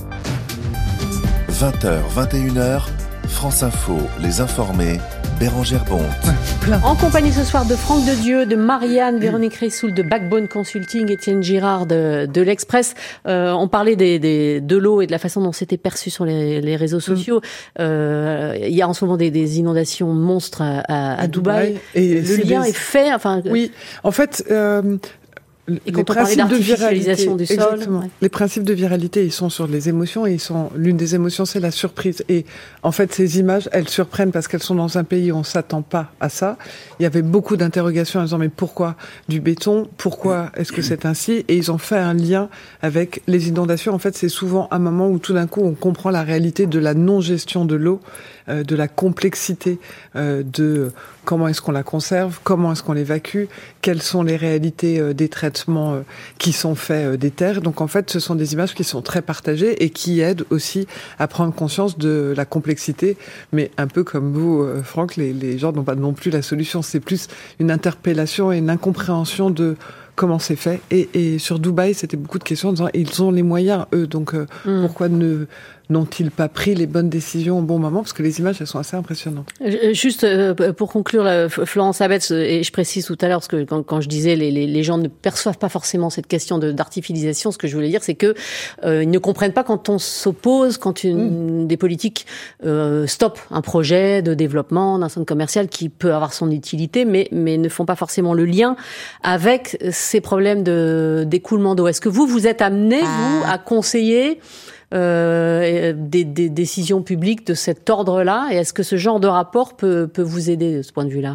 vingt heures, vingt et une heures, France Info, Les Informés, Bérangère Bonte. Ouais, en compagnie ce soir de Franck de Dieu, de Marianne, Véronique Rissoul de Backbone Consulting, Étienne Girard de, de l'Express. Euh, on parlait des, des, de l'eau et de la façon dont c'était perçu sur les, les réseaux sociaux. Mm. Euh, il y a en ce moment des, des inondations monstres à, à, à, à Dubaï. Dubaï. Et le lien les... est fait. Enfin, oui, en fait... Euh... Et quand on parlait d'artificialisation du sol. Exactement. Ouais. Les principes de viralité, ils sont sur les émotions et ils sont, l'une des émotions, c'est la surprise. Et en fait, ces images, elles surprennent parce qu'elles sont dans un pays où on s'attend pas à ça. Il y avait beaucoup d'interrogations en disant, mais pourquoi du béton? Pourquoi est-ce que c'est ainsi? Et ils ont fait un lien avec les inondations. En fait, c'est souvent un moment où tout d'un coup, on comprend la réalité de la non-gestion de l'eau, euh, de la complexité euh, de comment est-ce qu'on la conserve, comment est-ce qu'on l'évacue, quelles sont les réalités euh, des traitements euh, qui sont faits euh, des terres. Donc en fait, ce sont des images qui sont très partagées et qui aident aussi à prendre conscience de la complexité. Mais un peu comme vous, euh, Franck, les, les gens n'ont pas non plus la solution. C'est plus une interpellation et une incompréhension de comment c'est fait. Et, et sur Dubaï, c'était beaucoup de questions en disant, ils ont les moyens, eux, donc euh, mmh. pourquoi ne... n'ont-ils pas pris les bonnes décisions au bon moment? Parce que les images, elles sont assez impressionnantes. Juste pour conclure, Florence Abetz, et je précise tout à l'heure, parce que quand, quand je disais les, les, les gens ne perçoivent pas forcément cette question de, d'artificialisation, ce que je voulais dire, c'est que euh, ils ne comprennent pas quand on s'oppose, quand une, mmh. des politiques euh, stoppent un projet de développement d'un centre commercial qui peut avoir son utilité, mais, mais ne font pas forcément le lien avec ces problèmes de, d'écoulement d'eau. Est-ce que vous, vous êtes amené, vous, à conseiller Euh, des, des décisions publiques de cet ordre-là? Et est-ce que ce genre de rapport peut, peut vous aider de ce point de vue-là?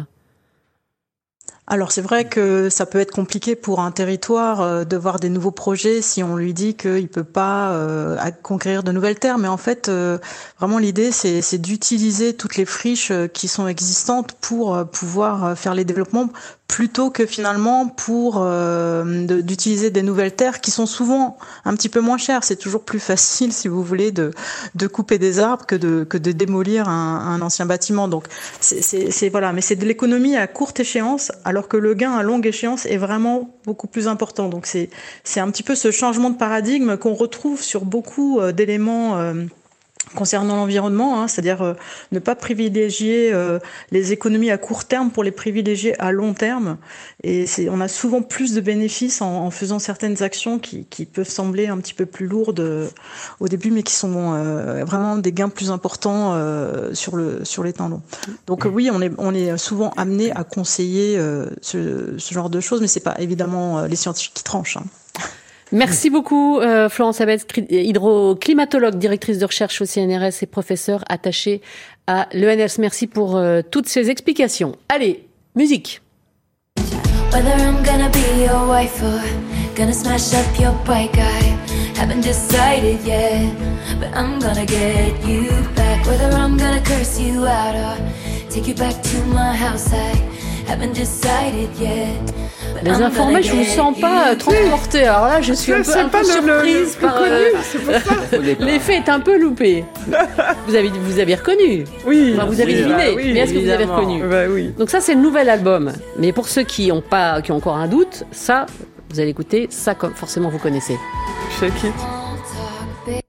Alors c'est vrai que ça peut être compliqué pour un territoire euh, de voir des nouveaux projets si on lui dit qu'il peut pas euh, conquérir de nouvelles terres. Mais en fait, euh, vraiment l'idée c'est, c'est d'utiliser toutes les friches qui sont existantes pour euh, pouvoir faire les développements, plutôt que finalement pour euh, de, d'utiliser des nouvelles terres qui sont souvent un petit peu moins chères. C'est toujours plus facile, si vous voulez, de de couper des arbres que de que de démolir un, un ancien bâtiment. Donc c'est, c'est, c'est voilà, mais c'est de l'économie à courte échéance, alors que le gain à longue échéance est vraiment beaucoup plus important. Donc c'est c'est un petit peu ce changement de paradigme qu'on retrouve sur beaucoup euh, d'éléments euh, concernant l'environnement, hein, c'est-à-dire euh, ne pas privilégier euh, les économies à court terme pour les privilégier à long terme. Et c'est, on a souvent plus de bénéfices en, en faisant certaines actions qui, qui peuvent sembler un petit peu plus lourdes euh, au début, mais qui sont euh, vraiment des gains plus importants euh, sur le sur les temps longs. Donc euh, oui, on est on est souvent amené à conseiller euh, ce, ce genre de choses, mais c'est pas évidemment euh, les scientifiques qui tranchent. Hein. Merci beaucoup, euh, Florence Abetz, hydroclimatologue, directrice de recherche au C N R S et professeure attachée à l'E N S. Merci pour euh, toutes ces explications. Allez, musique. Whether I'm gonna be your wife or gonna smash up your bike, I haven't decided yet, but I'm gonna get you back. Whether I'm gonna curse you out or take you back to my house, I haven't decided yet. Les informés, je vous sens pas transporté. Alors là, je suis un peu, un peu surprise le, le, par. Euh, c'est pour ça. L'effet est un peu loupé. Vous avez, vous avez reconnu. Oui. Enfin, vous avez deviné. Bah oui, mais est-ce que vous avez reconnu? Bah oui. Donc ça, c'est le nouvel album. Mais pour ceux qui ont pas, qui ont encore un doute, ça, vous allez écouter. Ça, comme forcément, vous connaissez. Shake it.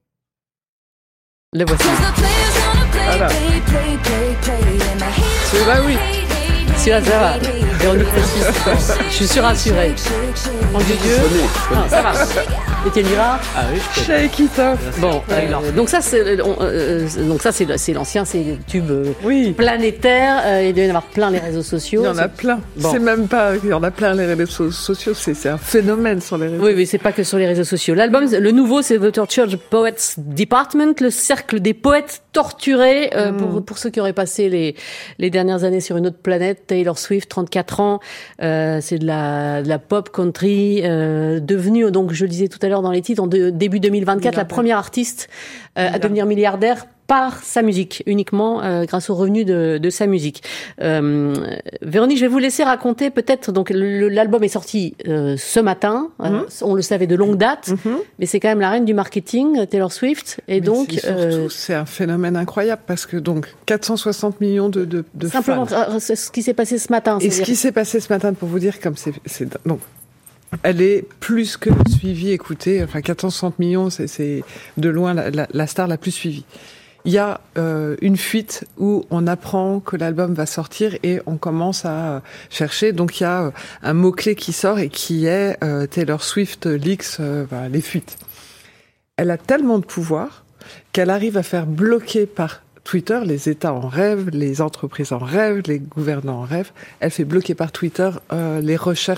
Le voici. Voilà. Celui-là, oui. Celui-là, ça va. Véronique Précise. Je suis surassurée. Mon Dieu, non, ça va. Étienne Girard. Ah oui, je peux. Shake it off. Bon, euh, donc ça, c'est, on, euh, donc ça, c'est, c'est l'ancien, c'est tube euh, oui. planétaire. Euh, il doit y en avoir plein les réseaux sociaux. Il y en a c'est... plein. Bon. C'est même pas, il y en a plein les réseaux sociaux. C'est, c'est un phénomène sur les réseaux. Oui, oui, c'est pas que sur les réseaux sociaux. L'album, le nouveau, c'est The Tortured Poets Department, le cercle des poètes torturés. Euh, mm. pour pour ceux qui auraient passé les les dernières années sur une autre planète, Taylor Swift, trente-quatre ans. Euh, c'est de la de la pop country, euh, devenue, donc je le disais tout à l'heure dans les titres, en de, début deux mille vingt-quatre, la première artiste euh, à devenir milliardaire par sa musique, uniquement euh, grâce aux revenus de, de sa musique. Euh, Véronique, je vais vous laisser raconter peut-être. Donc le, l'album est sorti euh, ce matin. Mm-hmm. Euh, on le savait de longue date, mm-hmm. mais c'est quand même la reine du marketing, Taylor Swift. Et mais donc, c'est, surtout, euh, c'est un phénomène incroyable parce que donc quatre cent soixante millions de, de, de simplement, fans. Simplement, ce qui s'est passé ce matin. Et ce qui s'est passé ce matin, pour vous dire, comme c'est, c'est donc. Elle est plus que suivie, écoutez, enfin quatre cent soixante millions, c'est, c'est de loin la, la, la star la plus suivie. Il y a euh, une fuite où on apprend que l'album va sortir et on commence à euh, chercher. Donc il y a euh, un mot-clé qui sort et qui est euh, Taylor Swift leaks, euh, bah, les fuites. Elle a tellement de pouvoir qu'elle arrive à faire bloquer par Twitter, les États en rêvent, les entreprises en rêvent, les gouvernants en rêvent. Elle fait bloquer par Twitter euh, les recherches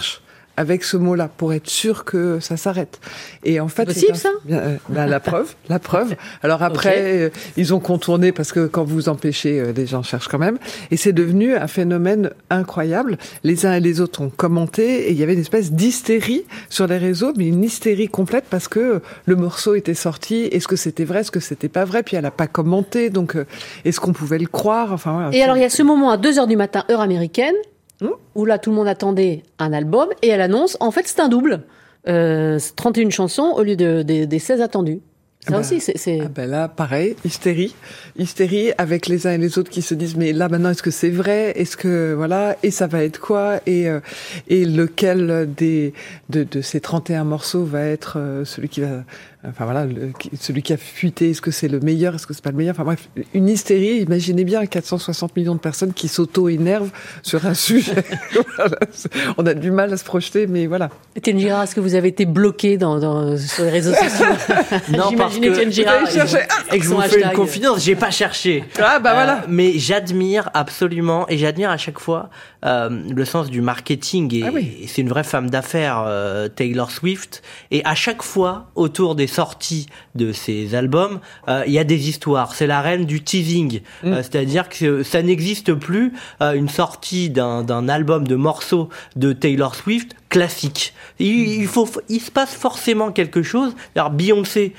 avec ce mot-là pour être sûr que ça s'arrête. Et en fait, c'est possible, c'est un, ça bien, euh, ben, la preuve, la preuve. Alors après, okay. euh, ils ont contourné parce que quand vous empêchez, euh, les gens cherchent quand même. Et c'est devenu un phénomène incroyable. Les uns et les autres ont commenté et il y avait une espèce d'hystérie sur les réseaux, mais une hystérie complète parce que le morceau était sorti. Est-ce que c'était vrai, est-ce que c'était pas vrai? Puis elle a pas commenté, donc euh, est-ce qu'on pouvait le croire? Enfin voilà. Et alors il y a ce moment à deux heures du matin, heure américaine, mmh. où là tout le monde attendait un album et elle annonce en fait c'est un double, euh, trente et une chansons au lieu de, de, des seize attendues. Ça ah aussi, ben, c'est, c'est... Ah ben là, pareil, hystérie, hystérie avec les uns et les autres qui se disent mais là maintenant est-ce que c'est vrai, est-ce que voilà, et ça va être quoi, et euh, et lequel des de, de ces trente et un morceaux va être euh, celui qui va, enfin voilà, le, celui qui a fuité, est-ce que c'est le meilleur, est-ce que c'est pas le meilleur, enfin bref, une hystérie. Imaginez bien quatre cent soixante millions de personnes qui s'auto-énervent sur un sujet. Voilà, on a du mal à se projeter, mais voilà. Étienne Girard, est-ce que vous avez été bloqué dans, dans sur les réseaux sociaux? Non, parce que Étienne Girard, et que je vous fais une confidence, j'ai pas cherché. Ah bah voilà. Euh, mais j'admire absolument, et j'admire à chaque fois euh, le sens du marketing. Et, ah oui. et c'est une vraie femme d'affaires, euh, Taylor Swift. Et à chaque fois, autour des sorties de ses albums, euh, il y a des histoires. C'est la reine du teasing, mm. euh, c'est-à-dire que ça n'existe plus euh, une sortie d'un, d'un album de morceaux de Taylor Swift classique. Il, il faut, il se passe forcément quelque chose. Alors Beyoncé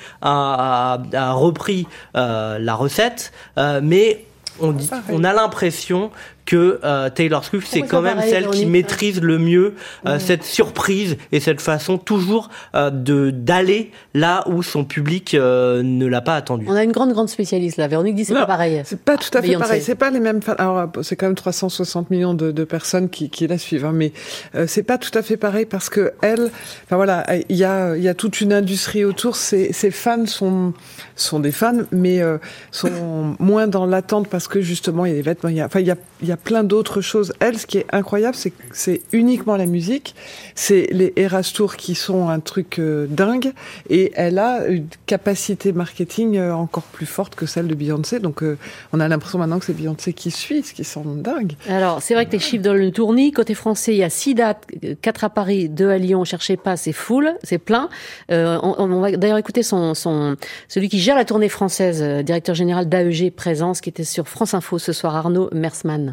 a, a, a repris euh, la recette, euh, mais on, dit, on a l'impression que euh, Taylor Swift, c'est quand même celle qui maîtrise le mieux euh, mmh. cette surprise et cette façon toujours euh, de d'aller là où son public euh, ne l'a pas attendu. On a une grande grande spécialiste là. Véronique dit c'est non, pas pareil. C'est pas tout à fait Beyoncé. pareil. C'est pas les mêmes. Alors c'est quand même trois cent soixante millions de, de personnes qui, qui la suivent, hein, mais euh, c'est pas tout à fait pareil parce que elle, enfin voilà, il y a il y a toute une industrie autour. Ses, ses fans sont sont des fans, mais euh, sont moins dans l'attente parce que justement il y a des vêtements. Il y a, enfin il y a il y a plein d'autres choses. Elle, ce qui est incroyable, c'est que c'est uniquement la musique. C'est les Eras Tour qui sont un truc euh, dingue. Et elle a une capacité marketing euh, encore plus forte que celle de Beyoncé. Donc, euh, on a l'impression maintenant que c'est Beyoncé qui suit, ce qui semble dingue. Alors, c'est vrai que les chiffres donnent le tournis. Côté français, il y a six dates, quatre à Paris, deux à Lyon. Cherchez pas, c'est full, c'est plein. Euh, on, on va d'ailleurs écouter son, son, celui qui gère la tournée française, euh, directeur général d'A E G Présence, qui était sur France Info ce soir, Arnaud Mersman.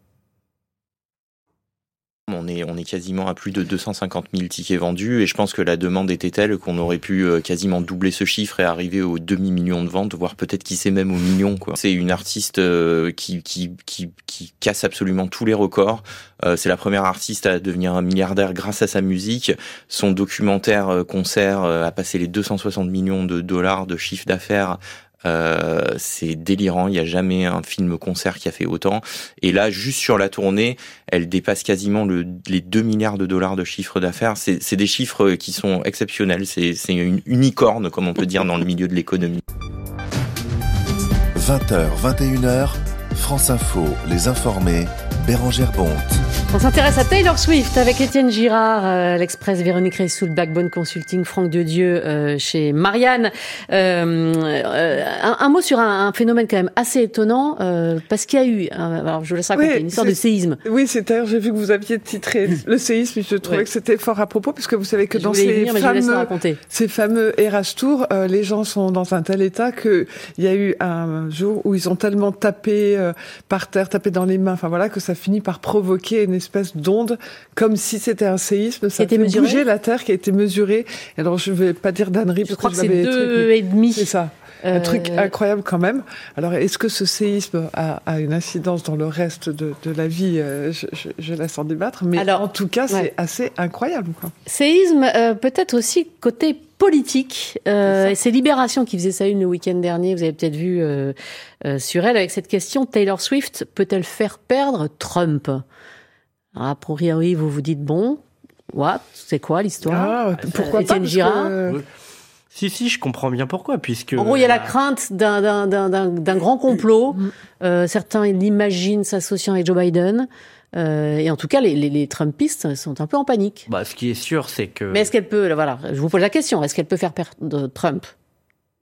On est, on est quasiment à plus de deux cent cinquante mille tickets vendus et je pense que la demande était telle qu'on aurait pu quasiment doubler ce chiffre et arriver au demi-million de ventes, voire peut-être qui sait même au million, quoi. C'est une artiste qui, qui, qui, qui casse absolument tous les records. C'est la première artiste à devenir un milliardaire grâce à sa musique. Son documentaire concert a passé les deux cent soixante millions de dollars de chiffre d'affaires. Euh, c'est délirant, il n'y a jamais un film concert qui a fait autant. Et là, juste sur la tournée, elle dépasse quasiment le, les deux milliards de dollars de chiffre d'affaires. C'est, c'est des chiffres qui sont exceptionnels. C'est, c'est une unicorne, comme on peut dire, dans le milieu de l'économie. vingt heures, vingt et une heures, France Info, Les Informés, Bérangère Bonte. On s'intéresse à Taylor Swift avec Étienne Girard, euh, l'Express, Véronique Reissoul, Backbone Consulting, Franck Dedieu euh, chez Marianne. Euh, euh, un, un mot sur un, un phénomène quand même assez étonnant, euh, parce qu'il y a eu, euh, alors je vous laisse raconter, oui, une histoire de séisme. Oui, c'est d'ailleurs, j'ai vu que vous aviez titré le séisme, et je trouvais oui. que c'était fort à propos, puisque vous savez que je dans ces venir, fameux, ces fameux Eras Tour, euh, les gens sont dans un tel état qu'il y a eu un jour où ils ont tellement tapé euh, par terre, tapé dans les mains, enfin voilà, que ça finit par provoquer une espèce d'onde, comme si c'était un séisme. Ça fait bouger la terre qui a été mesurée. Alors, je vais pas dire d'ânerie. Je crois que, que c'est deux et demi. C'est ça. Euh... Un truc incroyable quand même. Alors, est-ce que ce séisme a, a une incidence dans le reste de, de la vie? je, je, je laisse en débattre. Mais Alors, en tout cas, c'est ouais. assez incroyable, quoi. Séisme, euh, peut-être aussi côté politique. Euh, c'est, et c'est Libération qui faisait ça une le week-end dernier. Vous avez peut-être vu euh, euh, sur elle avec cette question. Taylor Swift peut-elle faire perdre Trump? Alors, a priori, vous vous dites, bon, what? C'est quoi l'histoire? Ah, pourquoi euh, Étienne pas Girard que... Si, si, je comprends bien pourquoi, puisque... En gros, il y a la crainte d'un, d'un, d'un, d'un, d'un grand complot. Euh, certains l'imaginent s'associant avec Joe Biden. Euh, et en tout cas, les, les, les Trumpistes sont un peu en panique. Bah, ce qui est sûr, c'est que... Mais est-ce qu'elle peut... Voilà, je vous pose la question. Est-ce qu'elle peut faire perdre Trump?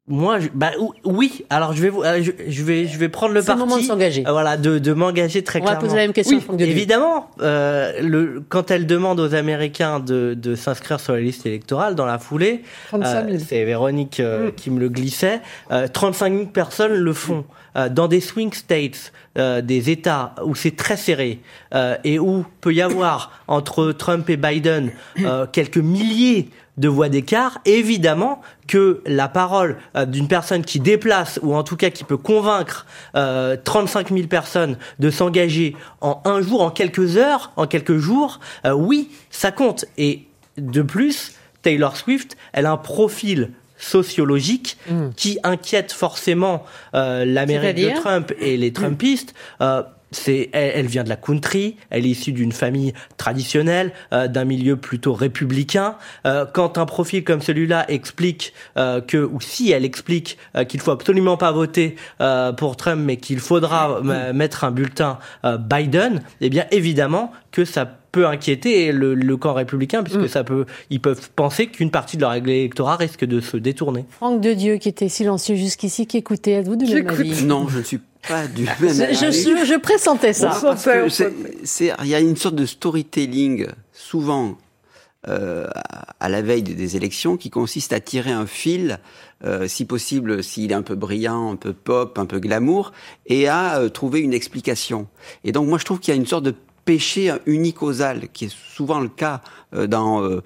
Moi, je, bah oui. Alors je vais vous, je, je vais, je vais prendre le C'est parti. le moment de s'engager. Euh, voilà, de, de m'engager très On clairement. va poser la même question. Oui, Franck Dedieu. évidemment. Euh, le, quand elle demande aux Américains de, de s'inscrire sur la liste électorale dans la foulée, trente-cinq mille. Euh, c'est Véronique euh, mmh. qui me le glissait. Euh, trente-cinq mille personnes le font. Euh, dans des swing states, euh, des États où c'est très serré euh, et où peut y avoir entre Trump et Biden euh, quelques milliers de voix d'écart, évidemment que la parole euh, d'une personne qui déplace ou en tout cas qui peut convaincre euh, trente-cinq mille personnes de s'engager en un jour, en quelques heures, en quelques jours, euh, oui, ça compte. Et de plus, Taylor Swift, elle a un profil sociologique mmh. qui inquiète forcément euh, l'Amérique de Trump et les Trumpistes. Euh, c'est, elle, elle vient de la country, elle est issue d'une famille traditionnelle, euh, d'un milieu plutôt républicain. Euh, quand un profil comme celui-là explique euh, que, ou si elle explique euh, qu'il faut absolument pas voter euh, pour Trump, mais qu'il faudra mmh. m- mettre un bulletin euh, Biden, eh bien évidemment que ça peut inquiéter le, le camp républicain, puisque mmh. ça peut, ils peuvent penser qu'une partie de leur électorat risque de se détourner. Franck Dedieu, qui était silencieux jusqu'ici, qui écoutait, êtes-vous du même avis ? Non, je ne suis pas du même je, avis. Je, je, je pressentais ça. Bon, parce que c'est, c'est, il y a une sorte de storytelling, souvent euh, à la veille des élections, qui consiste à tirer un fil, euh, si possible, s'il est un peu brillant, un peu pop, un peu glamour, et à euh, trouver une explication. Et donc moi je trouve qu'il y a une sorte de péché unicausal, qui est souvent le cas euh, dans euh,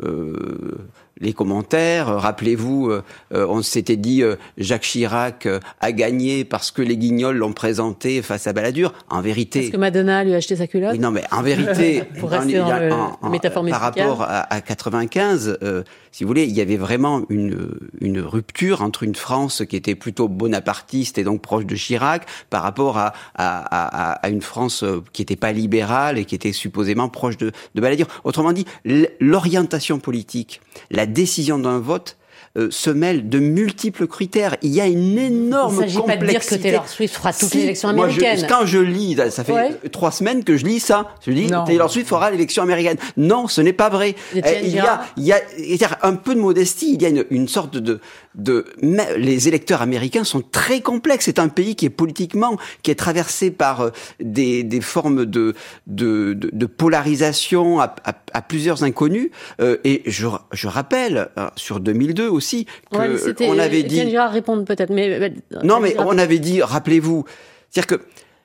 euh, les commentaires. Rappelez-vous, euh, on s'était dit euh, Jacques Chirac euh, a gagné parce que les Guignols l'ont présenté face à Balladur. En vérité... Parce que Madonna lui a acheté sa culotte. Oui, non, mais en vérité... Pour rester dans le, en, en, métaphore par rapport à, à quatre-vingt-quinze, euh, si vous voulez, il y avait vraiment une, une rupture entre une France qui était plutôt bonapartiste et donc proche de Chirac, par rapport à, à, à, à une France qui n'était pas libérale et qui était supposément proche de, de Balladur. Autrement dit, l'orientation politique, la décision d'un vote euh, se mêle de multiples critères. Il y a une énorme complexité. Il ne s'agit pas de dire que Taylor Swift fera toutes si, les élections américaines. Moi je, quand je lis, ça fait ouais. trois semaines que je lis ça, je dis non. Taylor Swift fera l'élection américaine. Non, ce n'est pas vrai. Il y a, il y a, il y a un peu de modestie. Il y a une, une sorte de, de, les électeurs américains sont très complexes. C'est un pays qui est politiquement, qui est traversé par des, des formes de, de, de, de polarisation à, à, à plusieurs inconnus. Euh, et je, je rappelle sur deux mille deux aussi que ouais, on avait dit. Étienne Girard répondre peut-être, mais non, mais on avait dit, rappelez-vous, c'est-à-dire que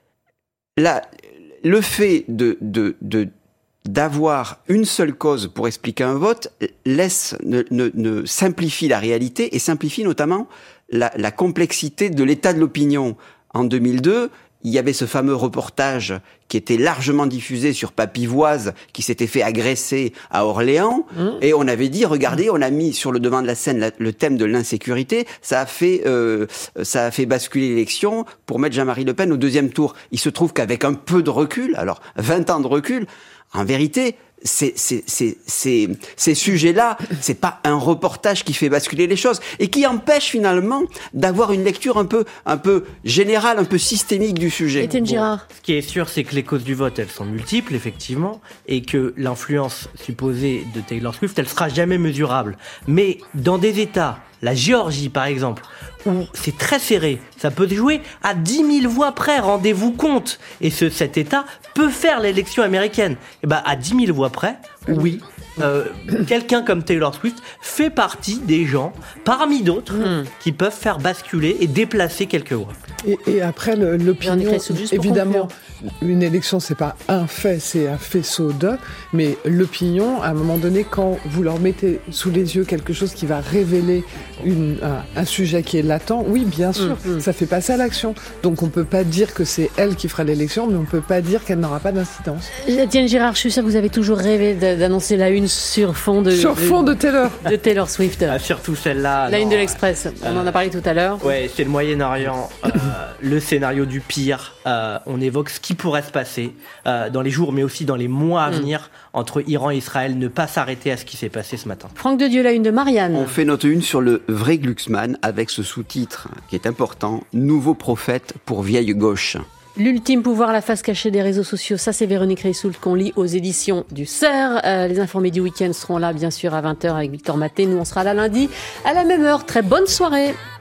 là, le fait de, de, de d'avoir une seule cause pour expliquer un vote laisse, ne, ne, ne simplifie la réalité et simplifie notamment la, la complexité de l'état de l'opinion. En deux mille deux, il y avait ce fameux reportage qui était largement diffusé sur Papivoise, qui s'était fait agresser à Orléans, mmh. et on avait dit, regardez, on a mis sur le devant de la scène la, le thème de l'insécurité, ça a fait, euh, ça a fait basculer l'élection pour mettre Jean-Marie Le Pen au deuxième tour. Il se trouve qu'avec un peu de recul, alors vingt ans de recul, en vérité, c'est, c'est, c'est, c'est, ces sujets-là, c'est pas un reportage qui fait basculer les choses et qui empêche finalement d'avoir une lecture un peu, un peu générale, un peu systémique du sujet. Étienne Girard. Bon, ce qui est sûr, c'est que les causes du vote, elles sont multiples, effectivement, et que l'influence supposée de Taylor Swift, elle sera jamais mesurable. Mais dans des États, la Géorgie par exemple, où c'est très serré, ça peut jouer à dix mille voix près, rendez-vous compte. Et ce, cet État peut faire l'élection américaine. Et ben, à dix mille voix près, oui, euh, quelqu'un comme Taylor Swift fait partie des gens, parmi d'autres, mmh. qui peuvent faire basculer et déplacer quelques voix. Et, et après, le, l'opinion, évidemment, une élection, c'est pas un fait, c'est un faisceau de, mais l'opinion, à un moment donné, quand vous leur mettez sous les yeux quelque chose qui va révéler une, un, un sujet qui est latent, oui, bien sûr, mmh. ça fait passer à l'action. Donc on peut pas dire que c'est elle qui fera l'élection, mais on peut pas dire qu'elle n'aura pas d'incidence. Étienne Girard, je suis sûre que vous avez toujours rêvé d'annoncer la une sur fond de... Sur fond de, de Taylor. De Taylor Swift. Ah, surtout celle-là. La non. une de l'Express, on euh, en a parlé tout à l'heure. Ouais, c'est le Moyen-Orient, euh, le scénario du pire. Euh, on évoque ce qui pourrait se passer euh, dans les jours, mais aussi dans les mois à mm. venir, entre Iran et Israël, ne pas s'arrêter à ce qui s'est passé ce matin. Franck Dedieu, la une de Marianne. On fait notre une sur le vrai Glucksmann, avec ce sous-titre qui est important, « Nouveau prophète pour vieille gauche ». L'ultime pouvoir, la face cachée des réseaux sociaux, ça c'est Véronique Reissoult qu'on lit aux éditions du Cerf. Euh, les informés du week-end seront là bien sûr à vingt heures avec Victor Maté. Nous on sera là lundi à la même heure. Très bonne soirée.